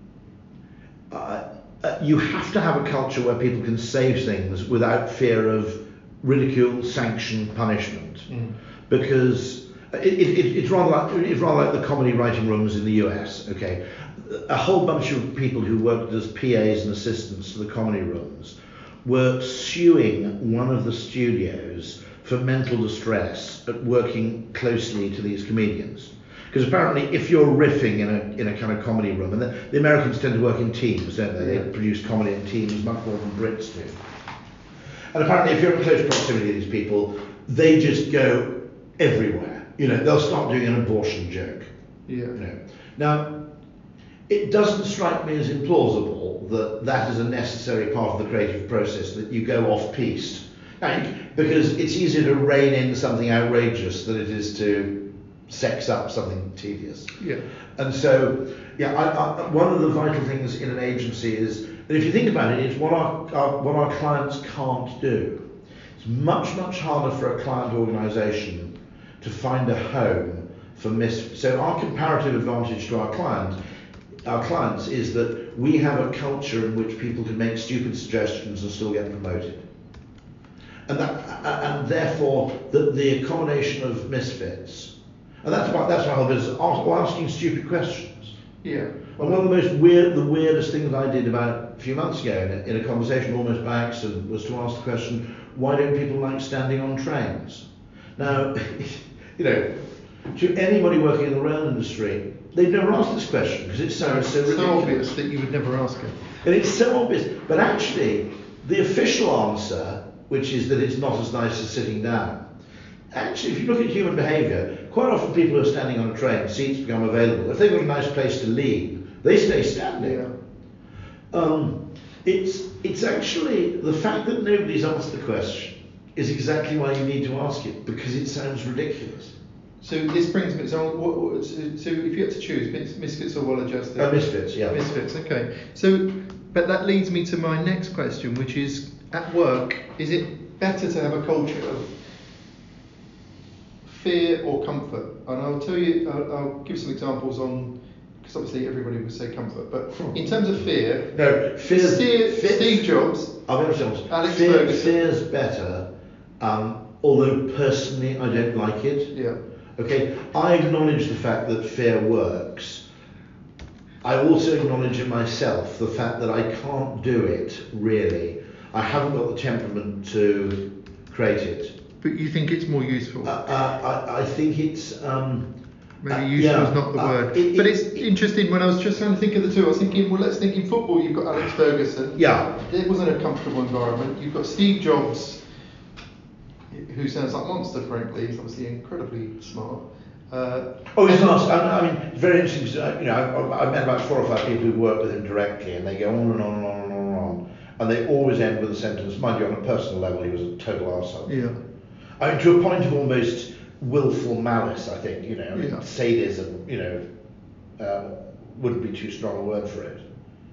you have to have a culture where people can say things without fear of ridicule, sanction, punishment, because it's rather like the comedy writing rooms in the US. Okay, a whole bunch of people who worked as PAs and assistants to the comedy rooms were suing one of the studios for mental distress at working closely to these comedians. Because apparently, if you're riffing in a kind of comedy room, and the Americans tend to work in teams, don't they? Yeah. They produce comedy in teams much more than Brits do. And apparently, if you're in close proximity to these people, they just go everywhere. You know, they'll start doing an abortion joke. Yeah. You know. Now, it doesn't strike me as implausible that that is a necessary part of the creative process, that you go off-piste. Because it's easier to rein in something outrageous than it is to sex up something tedious. Yeah. And so, yeah, one of the vital things in an agency is that if you think about it, it's what our clients can't do. It's much harder for a client organisation to find a home for So our comparative advantage to our clients is that we have a culture in which people can make stupid suggestions and still get promoted. And therefore the accommodation of misfits. And that's my whole business, asking stupid questions. Yeah. And one of the weirdest things I did about a few months ago in a conversation almost by accident was to ask the question, why don't people like standing on trains? Now, you know, to anybody working in the rail industry, they've never asked this question because it's so ridiculous. So obvious that you would never ask it. And it's so obvious. But actually, the official answer, which is that it's not as nice as sitting down, actually, if you look at human behaviour, quite often people who are standing on a train, seats become available. If they've got a nice place to lean, they stay standing. Yeah. It's actually the fact that nobody's asked the question is exactly why you need to ask it, because it sounds ridiculous. So this brings me. So if you had to choose, misfits or well-adjusted? Misfits, yeah. Misfits. Okay. So, but that leads me to my next question, which is: at work, is it better to have a culture of fear or comfort? And I'll tell you. I'll give some examples on. Because obviously everybody would say comfort, but in terms of fear, no, Steve Jobs, I'll be honest, Alex Ferguson. Fear's better, although personally I don't like it. Yeah. Okay, I acknowledge the fact that fear works. I also acknowledge in myself the fact that I can't do it, really. I haven't got the temperament to create it. But you think it's more useful? I think it's... maybe useful is not the word. But it's interesting, when I was just trying to think of the two, I was thinking, well, let's think in football, you've got Alex Ferguson. Yeah. It wasn't a comfortable environment. You've got Steve Jobs, who sounds like a monster, frankly. He's obviously incredibly smart. He's not. I mean, it's very interesting. Because, you know, I've met about 4 or 5 people who work with him directly, and they go on and on and on and on and on, and they always end with a sentence. Mind you, on a personal level, he was a total arsehole. Yeah. I mean, to a point of almost willful malice. I think I mean, Yeah. sadism. Wouldn't be too strong a word for it.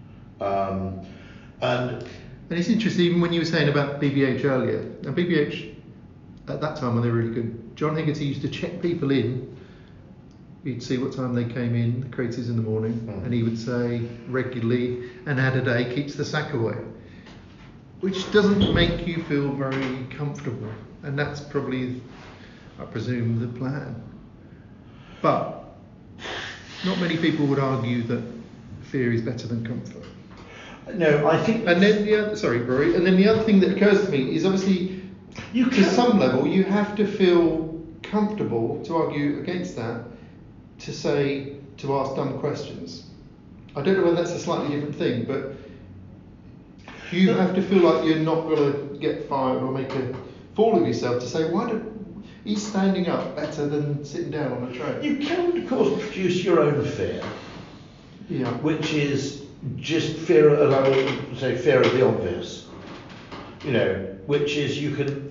And it's interesting, even when you were saying about BBH earlier. Now, BBH at that time, when they were really good, John Hegarty used to check people in. He'd see what time they came in, the creators in the morning, and he would say regularly, an ad a day keeps the sack away, which doesn't make you feel very comfortable, and that's probably, I presume, the plan. But not many people would argue that fear is better than comfort. no, I think. And then sorry, Rory. And then the other thing that occurs to me is obviously, to some level, you have to feel comfortable to argue against that, to ask dumb questions. I don't know whether that's a slightly different thing, but you have to feel like you're not going to get fired or make a fool of yourself to say, he's standing up better than sitting down on a train. You can, of course, produce your own fear, Yeah. which is just fear of the obvious. Which is you can.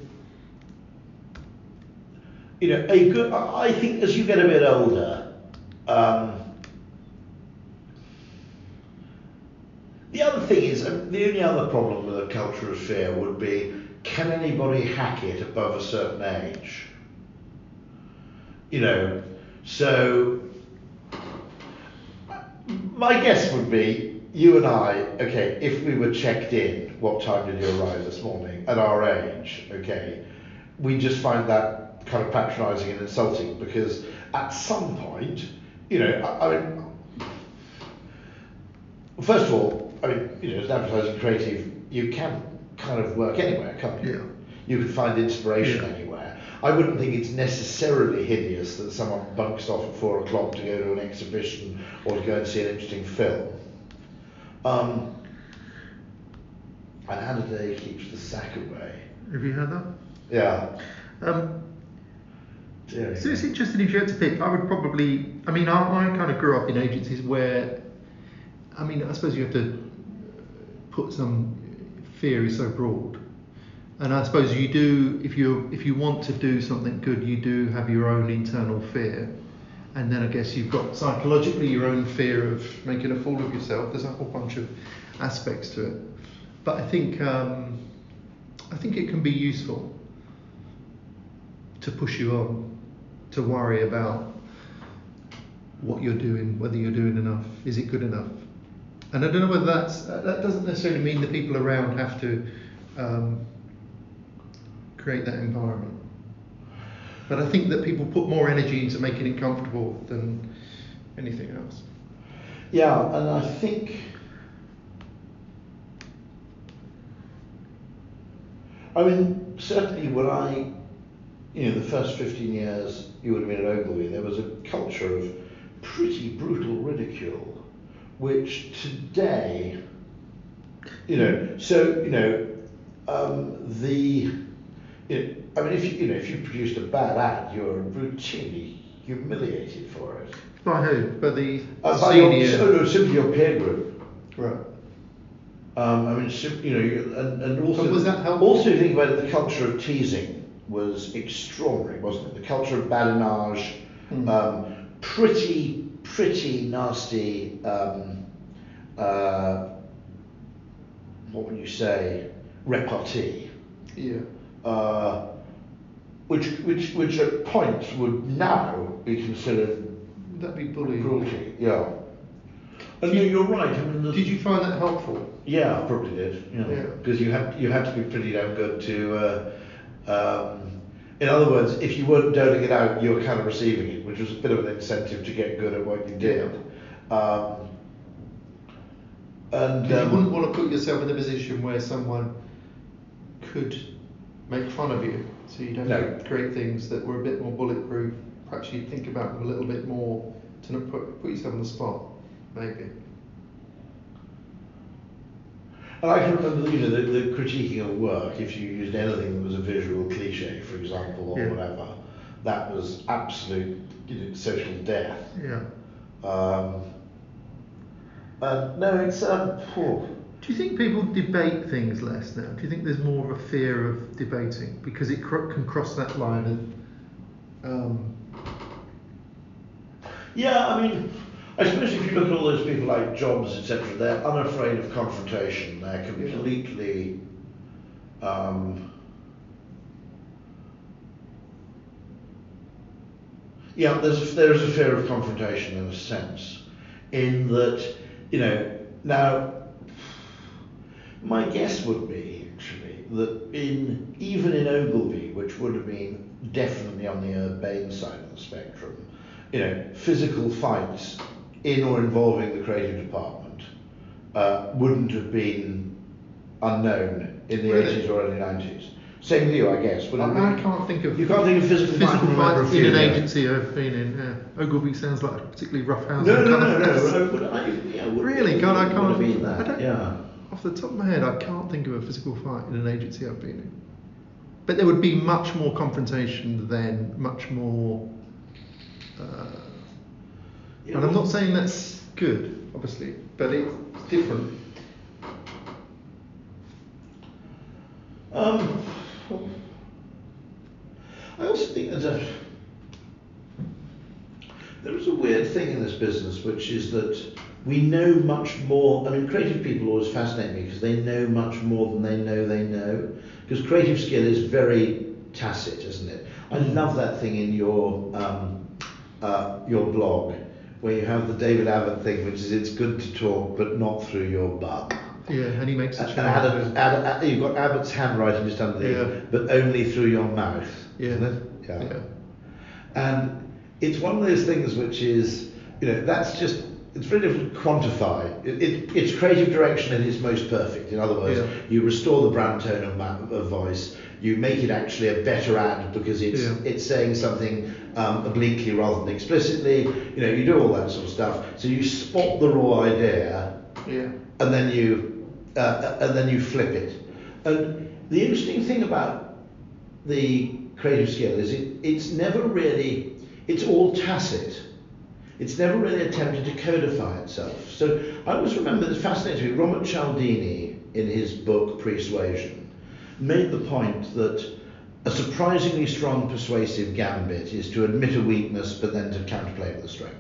I think as you get a bit older, the other thing is, the only other problem with a culture of fear would be, can anybody hack it above a certain age? So my guess would be, you and I, okay, if we were checked in, what time did you arrive this morning, at our age, okay, we just find that kind of patronising and insulting, because at some point, I mean, first of all, I mean, as an advertising creative, you can kind of work anywhere, can't you? Yeah. You can find inspiration anywhere. I wouldn't think it's necessarily hideous that someone bunks off at 4 o'clock to go to an exhibition or to go and see an interesting film. And ad a day keeps the sack away. Have you heard that? Yeah. So it's interesting, if you had to pick, I would probably, I mean, I kind of grew up in agencies where, I mean, I suppose you have to put some, fear is so broad. And I suppose you do, if you want to do something good, you do have your own internal fear. And then I guess you've got psychologically your own fear of making a fool of yourself. There's a whole bunch of aspects to it. But I think it can be useful to push you on, to worry about what you're doing, whether you're doing enough, is it good enough? And I don't know whether that doesn't necessarily mean the people around have to create that environment. But I think that people put more energy into making it comfortable than anything else. Yeah, and I think, I mean, certainly when the first 15 years you would have been at Ogilvy, there was a culture of pretty brutal ridicule, which today, I mean, if you produced a bad ad, you were routinely humiliated for it. By who? By the senior? Simply your peer group. Right. I mean, and also, but was that helpful? Also, think about it, the culture of teasing was extraordinary, wasn't it? The culture of badinage, pretty nasty. What would you say? Repartee. Yeah. Which at points would now be considered. Would that be bullying? Cruelty. Yeah. And you're right. I mean, did you find that helpful? Yeah, I probably did. Yeah. Because you had to be pretty damn good to. In other words, if you weren't doling it out, you were kind of receiving it, which was a bit of an incentive to get good at what you did. And you wouldn't want to put yourself in a position where someone could make fun of you, so you'd have to create things that were a bit more bulletproof. Perhaps you'd think about them a little bit more to not put yourself on the spot, maybe. And I can remember, the critiquing of work, if you used anything that was a visual cliche, for example, or whatever, that was absolute, social death. Yeah. No, it's Do you think people debate things less now? Do you think there's more of a fear of debating because it can cross that line Yeah, I mean, I suppose if you look at all those people like Jobs, etc., they're unafraid of confrontation. They're completely. Yeah, there is a fear of confrontation in a sense, in that, now, my guess would be actually that even in Ogilvy, which would have been definitely on the urbane side of the spectrum, physical fights in or involving the creative department wouldn't have been unknown in the 80s or early 90s. Same with you, I guess. I can't think of. You can't think of physical fights in an agency I've been in. Ogilvy sounds like a particularly rough house. No. Really, God, I can't. That. Yeah. Off the top of my head, I can't think of a physical fight in an agency I've been in. But there would be much more confrontation then, much more. And I'm not saying that's good, obviously, but it's different. I also think there is a weird thing in this business, which is that we know much more. I mean, creative people always fascinate me because they know much more than they know. Because creative skill is very tacit, isn't it? I love that thing in your blog, where you have the David Abbott thing, which is it's good to talk, but not through your bum. Yeah, and he makes a you've got Abbott's handwriting just underneath, but only through your mouth, isn't it? Yeah. And it's one of those things which is, that's just, it's very difficult to quantify. It's creative direction in its most perfect. In other words, you restore the brand tone of voice, you make it actually a better ad because it's saying something obliquely rather than explicitly. You do all that sort of stuff. So you spot the raw idea, and then you flip it. And the interesting thing about the creative skill is it's never really, it's all tacit. It's never really attempted to codify itself. So I always remember this fascinating. Robert Cialdini, in his book Persuasion, made the point that a surprisingly strong persuasive gambit is to admit a weakness but then to counterplay it with a strength.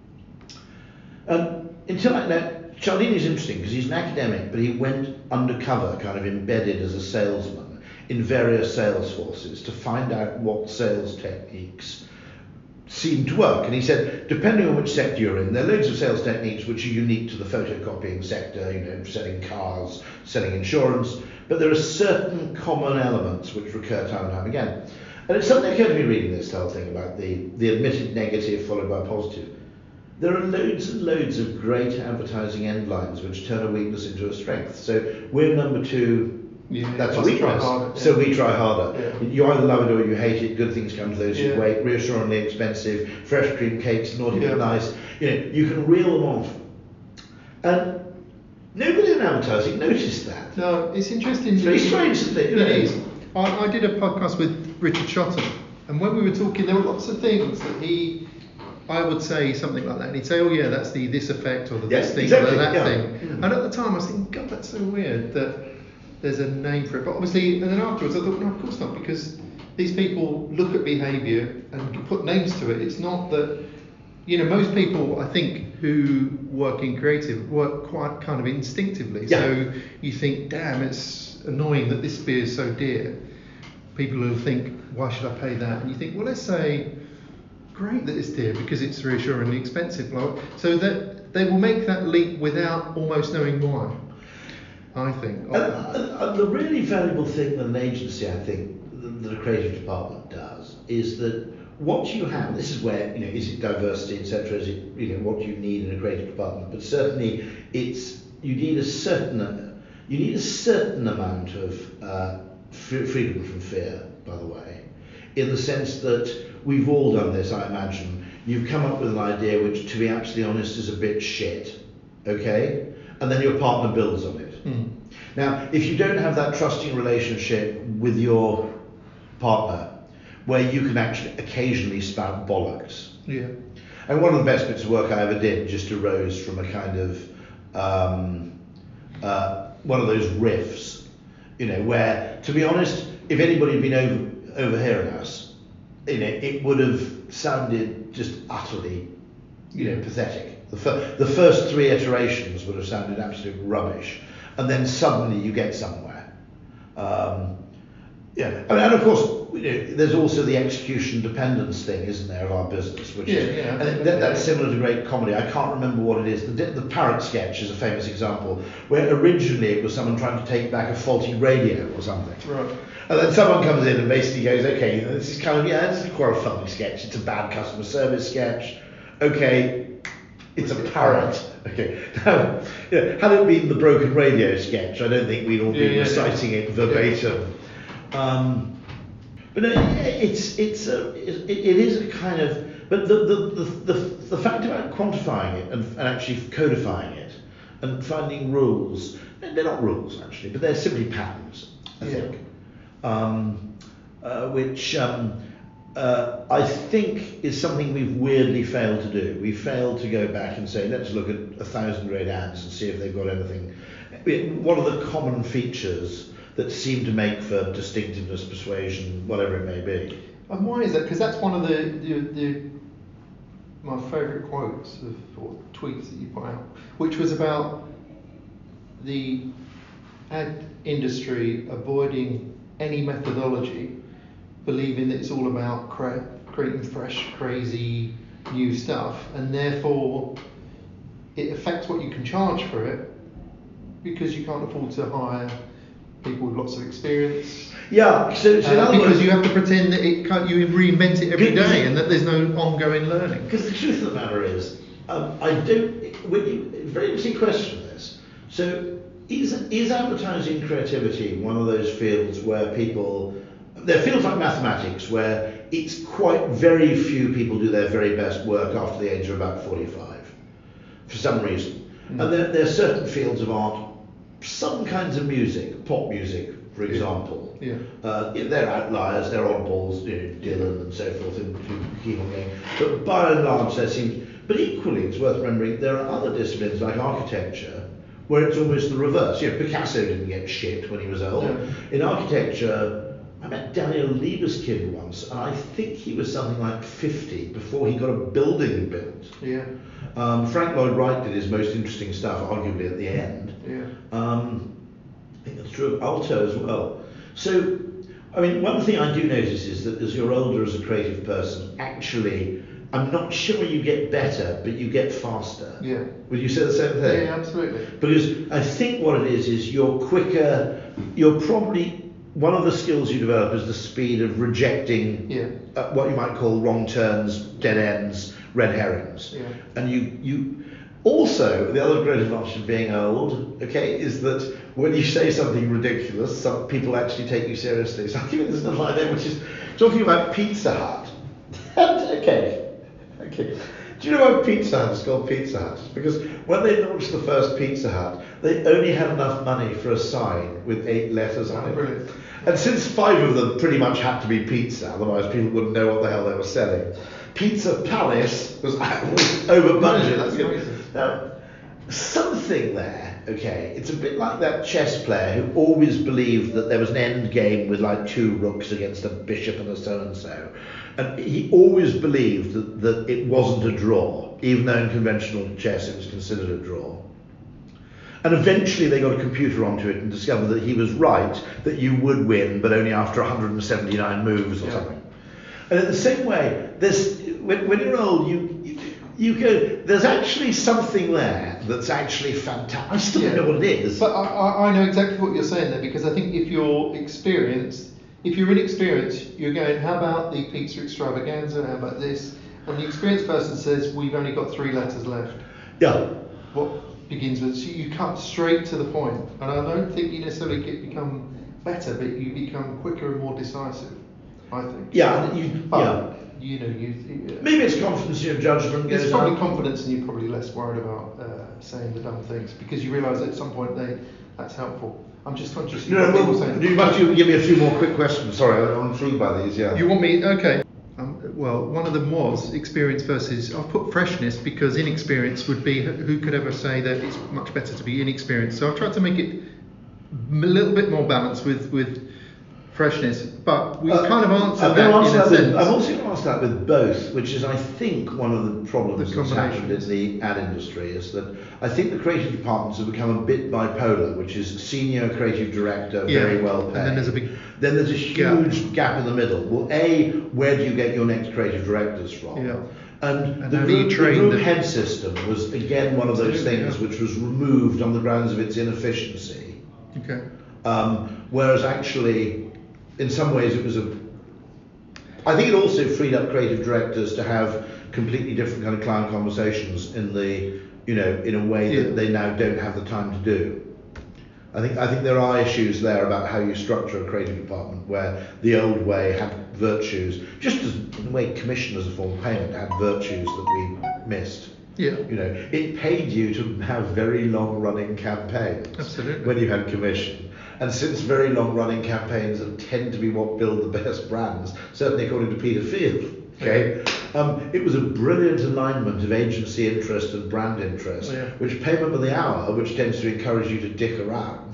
Cialdini is interesting because he's an academic, but he went undercover, kind of embedded as a salesman in various sales forces to find out what sales techniques seemed to work. And he said, depending on which sector you're in, there are loads of sales techniques which are unique to the photocopying sector, selling cars, selling insurance, but there are certain common elements which recur time and time again. And it suddenly occurred to me reading this whole thing about the admitted negative followed by positive. There are loads and loads of great advertising end lines which turn a weakness into a strength. So we're number 2. That's a weakness. So we try harder. Yeah. You either love it or you hate it. Good things come to those who wait. Reassuringly expensive. Fresh cream cakes, naughty but nice. You can reel them off. And nobody in advertising noticed that. No, it's interesting. It's very strange, isn't it? It is. I did a podcast with Richard Shotton, and when we were talking, there were lots of things that I would say something like that, and he'd say, "Oh yeah, that's the this effect or the this thing or that thing." And at the time, I was thinking, "God, that's so weird that there's a name for it." But obviously, and then afterwards, I thought, no, of course not, because these people look at behaviour and put names to it. It's not that, most people, I think, who work in creative work quite kind of instinctively. Yeah. So you think, damn, it's annoying that this beer is so dear. People will think, why should I pay that? And you think, well, let's say, great that it's dear because it's reassuringly expensive. So that they will make that leap without almost knowing why, I think. And the really valuable thing that an agency, I think, that a creative department does is that what you have, this is where, is it diversity, etc., is it, what you need in a creative department, but certainly you need a certain amount of freedom from fear, by the way, in the sense that we've all done this, I imagine. You've come up with an idea which, to be absolutely honest, is a bit shit, okay? And then your partner builds on it. Now, if you don't have that trusting relationship with your partner, where you can actually occasionally spout bollocks. Yeah. And one of the best bits of work I ever did just arose from a kind of one of those riffs, where, to be honest, if anybody had been overhearing us, it would have sounded just utterly, pathetic. The first 3 iterations would have sounded absolute rubbish, and then suddenly you get somewhere. And of course, there's also the execution dependence thing, isn't there, of our business, which that's similar to great comedy. I can't remember what it is. The Parrot sketch is a famous example, where originally it was someone trying to take back a faulty radio or something. Right. And then someone comes in and basically goes, okay, this is kind of, this is quite a funny sketch. It's a bad customer service sketch. Okay, it's a parrot. Okay. Now, had it been the broken radio sketch, I don't think we'd all be reciting it verbatim. But no, it is a kind of. But the fact about quantifying it and actually codifying it and finding rules, they're not rules actually, but they're simply patterns, I think. Which I think is something we've weirdly failed to do. We failed to go back and say, let's look at 1,000 great ads and see if they've got anything. What are the common features that seem to make for distinctiveness, persuasion, whatever it may be? And why is that? Because that's one of my favourite quotes or tweets that you put out, which was about the ad industry avoiding any methodology, believing that it's all about creating fresh, crazy, new stuff, and therefore it affects what you can charge for it, because you can't afford to hire people with lots of experience. Yeah, so in other because words, you have to pretend that you reinvent it every day and that there's no ongoing learning. Because the truth of the matter is, very interesting question this. So is advertising creativity one of those fields where there are fields like mathematics where it's quite very few people do their very best work after the age of about 45, for some reason. And there are certain fields of art, some kinds of music, pop music, for example. They're outliers, they're oddballs, Dylan and so forth, and keep on going. But by and large, there seems. But equally, it's worth remembering there are other disciplines like architecture, where it's almost the reverse. Picasso didn't get shit when he was old. In architecture, I met Daniel Libeskind once, and I think he was something like 50 before he got a building built. Frank Lloyd Wright did his most interesting stuff, arguably at the end. I think that's true of Alto as well. So, one thing I do notice is that as you're older as a creative person, actually, I'm not sure you get better, but you get faster. Would you say the same thing? Yeah, absolutely. Because I think what it is you're quicker, you're probably, one of the skills you develop is the speed of rejecting what you might call wrong turns, dead ends, red herrings. And you also, the other great advantage of being old, is that when you say something ridiculous, some people actually take you seriously. So I'll give you this little idea, which is talking about Pizza Hut. Okay. Do you know why Pizza Hut is called Pizza Hut? Because when they launched the first Pizza Hut, they only had enough money for a sign with 8 letters on it. Brilliant. And since 5 of them pretty much had to be pizza, otherwise people wouldn't know what the hell they were selling, Pizza Palace was over budget. That's amazing. Now, something there, it's a bit like that chess player who always believed that there was an end game with like 2 rooks against a bishop and a so-and-so. And he always believed that it wasn't a draw, even though in conventional chess it was considered a draw. And eventually they got a computer onto it and discovered that he was right, that you would win, but only after 179 moves or something. And in the same way, when you're old, you go, there's actually something there that's actually fantastic. I still don't know what it is. But I know exactly what you're saying there, because I think if you're inexperienced, you're going, how about the pizza extravaganza, how about this? And the experienced person says, we've only got 3 letters left. What begins with, so you cut straight to the point. And I don't think you necessarily become better, but you become quicker and more decisive, I think. Maybe it's confidence in your judgment. It's probably confidence, and you're probably less worried about saying the dumb things, because you realise at some point that's helpful. I'm just conscious. You must give me a few more quick questions. Sorry, I'm intrigued by these. You want me? Okay. Well, one of them was experience versus. I've put freshness because inexperience would be, who could ever say that it's much better to be inexperienced? So I've tried to make it a little bit more balanced with freshness. But we kind of answered I'm that going to in a answer sense. I've also going to answer that with both, which is I think one of the problems The that's happened in combinations. the ad industry is that I think the creative departments have become a bit bipolar, which is senior creative director, very well paid. And then there's a big Then there's a huge gap in the middle. Well, A, where do you get your next creative directors from? Yeah. And And the how do you group, train the group them? head system was again one of those Absolutely, things yeah. which was removed on the grounds of its inefficiency. Okay. Whereas actually, in some ways, it was I think it also freed up creative directors to have completely different kind of client conversations in a way that they now don't have the time to do. I think there are issues there about how you structure a creative department where the old way had virtues, just as in the way commission as a form of payment had virtues that we missed. Yeah. It paid you to have very long-running campaigns. Absolutely. When you had commission. And since very long-running campaigns tend to be what build the best brands, certainly according to Peter Field, okay, it was a brilliant alignment of agency interest and brand interest, which payment by the hour, which tends to encourage you to dick around,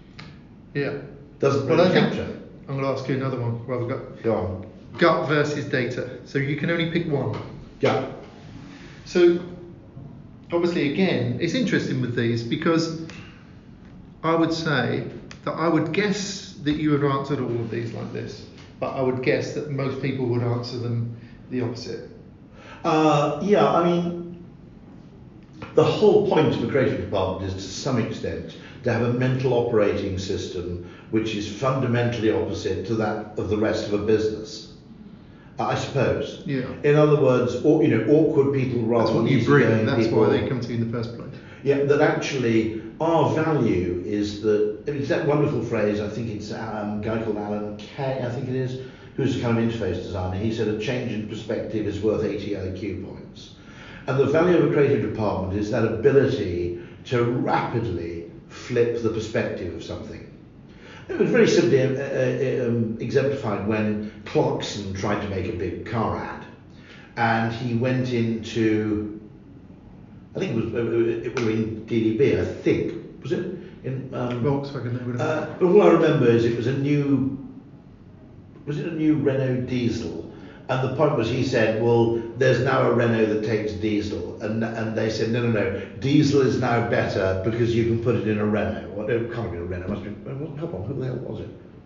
doesn't really capture. I'm going to ask you another one. Well, Go on. Gut versus data. So you can only pick one. Yeah. So obviously, again, it's interesting with these because I would say that I would guess that you had answered all of these like this, but I would guess that most people would answer them the opposite. I mean, the whole point of a creative department is to some extent to have a mental operating system which is fundamentally opposite to that of the rest of a business, I suppose. Yeah. In other words, awkward people rather That's what than you bring, easygoing that's people. why they come to you in the first place. Yeah, that actually our value is that, it's that wonderful phrase, I think it's a guy called Alan Kay, I think it is, who's a kind of interface designer. He said a change in perspective is worth 80 IQ points. And the value of a creative department is that ability to rapidly flip the perspective of something. It was very simply exemplified when Clarkson tried to make a big car ad. And he went into, I think it would have been DDB, I think. Was it? Volkswagen. But all I remember is it was a new Renault diesel? And the point was, he said, well, there's now a Renault that takes diesel. And they said, no, diesel is now better because you can put it in a Renault. Well, it can't have been a Renault, it must have been, hold on, who the hell was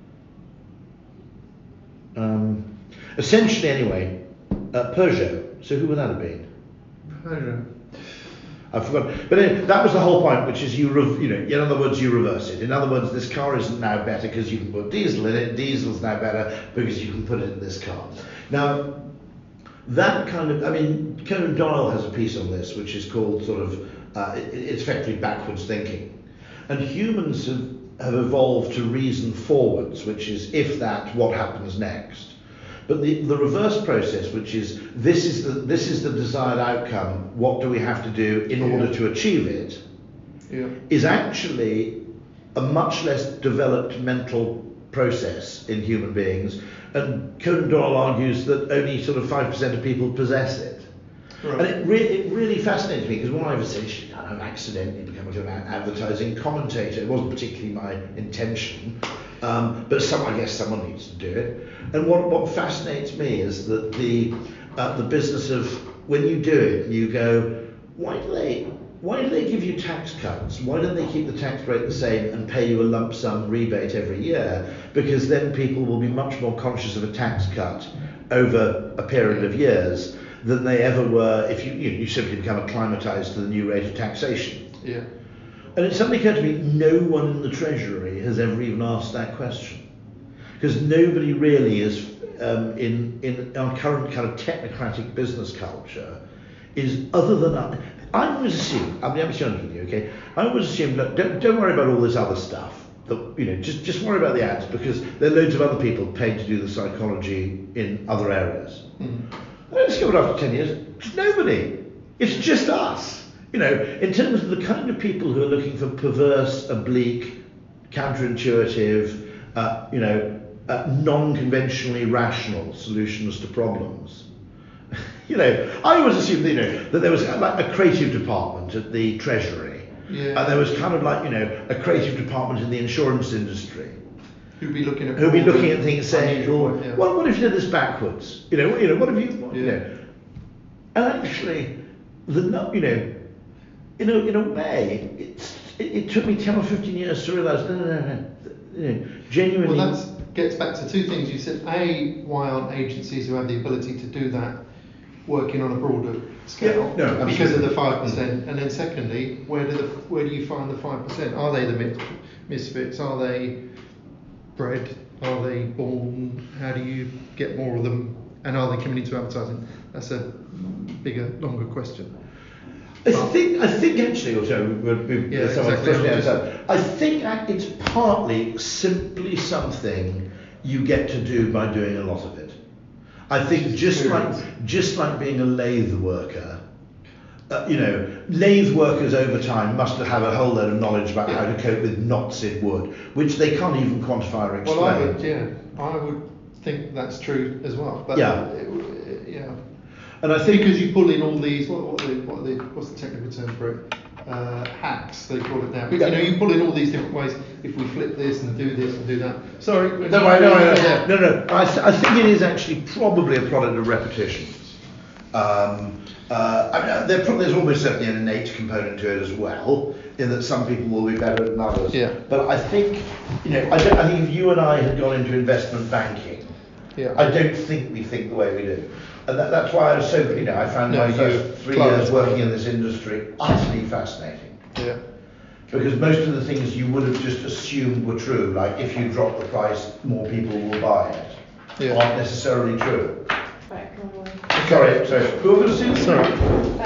it? Essentially, anyway, Peugeot. So who would that have been? Peugeot. I've forgotten. But anyway, that was the whole point, which is in other words, you reverse it. In other words, this car isn't now better because you can put diesel in it. Diesel's now better because you can put it in this car. Now, that kind of, Conan Doyle has a piece on this, which is called it's effectively backwards thinking. And humans have evolved to reason forwards, which is if that, what happens next? But the reverse process, which is this is the desired outcome, what do we have to do in order to achieve it, is actually a much less developed mental process in human beings. And Conan Doyle argues that only sort of 5% of people possess it. Right. And it really fascinates me because when I was essentially I've accidentally become an advertising commentator. It wasn't particularly my intention, but I guess someone needs to do it. And what fascinates me is that the business of when you do it, you go, why do they give you tax cuts? Why don't they keep the tax rate the same and pay you a lump sum rebate every year? Because then people will be much more conscious of a tax cut over a period of years than they ever were if you simply become acclimatized to the new rate of taxation. Yeah. And it suddenly occurred to me, no one in the Treasury has ever even asked that question. Because nobody really is, in our current kind of technocratic business culture, is other than I always assume, I'm honest with you, okay? I always assume, look, don't worry about all this other stuff. Just worry about the ads because there are loads of other people paid to do the psychology in other areas. I discovered after 10 years, it's nobody. It's just us. In terms of the kind of people who are looking for perverse, oblique, counterintuitive, non-conventionally rational solutions to problems. I always assumed that there was like a creative department at the Treasury, and there was kind of like a creative department in the insurance industry, Who'd be looking at things saying, unusual, well, what if you did this backwards? What if you, And actually, in a way, it took me 10 or 15 years to realise, no, genuinely. Well, that gets back to two things. You said, A, why aren't agencies who have the ability to do that working on a broader scale? Because of the 5%. And then secondly, where do you find the 5%? Are they the misfits? Are they bred? Are they born? How do you get more of them? And are they coming into advertising? That's a bigger, longer question. I think actually also I think it's partly simply something you get to do by doing a lot of it. I think just like being a lathe worker, lathe workers over time must have a whole load of knowledge about how to cope with knots in wood, which they can't even quantify or explain. Well, I would think that's true as well. But And I think because you pull in all these, what's the technical term for it? Hacks, they call it now. But you pull in all these different ways. If we flip this and do this and do that. Sorry. No. I think it is actually probably a product of repetition. There's almost certainly an innate component to it as well, in that some people will be better than others. Yeah. But I think, I think if you and I had gone into investment banking, I don't think we think the way we do. And that's why I was so, I found my first 3 years working in this industry utterly fascinating. Yeah. Because most of the things you would have just assumed were true, like if you drop the price, more people will buy it, aren't necessarily true. Right, Sorry. Who are we going to see? Sorry.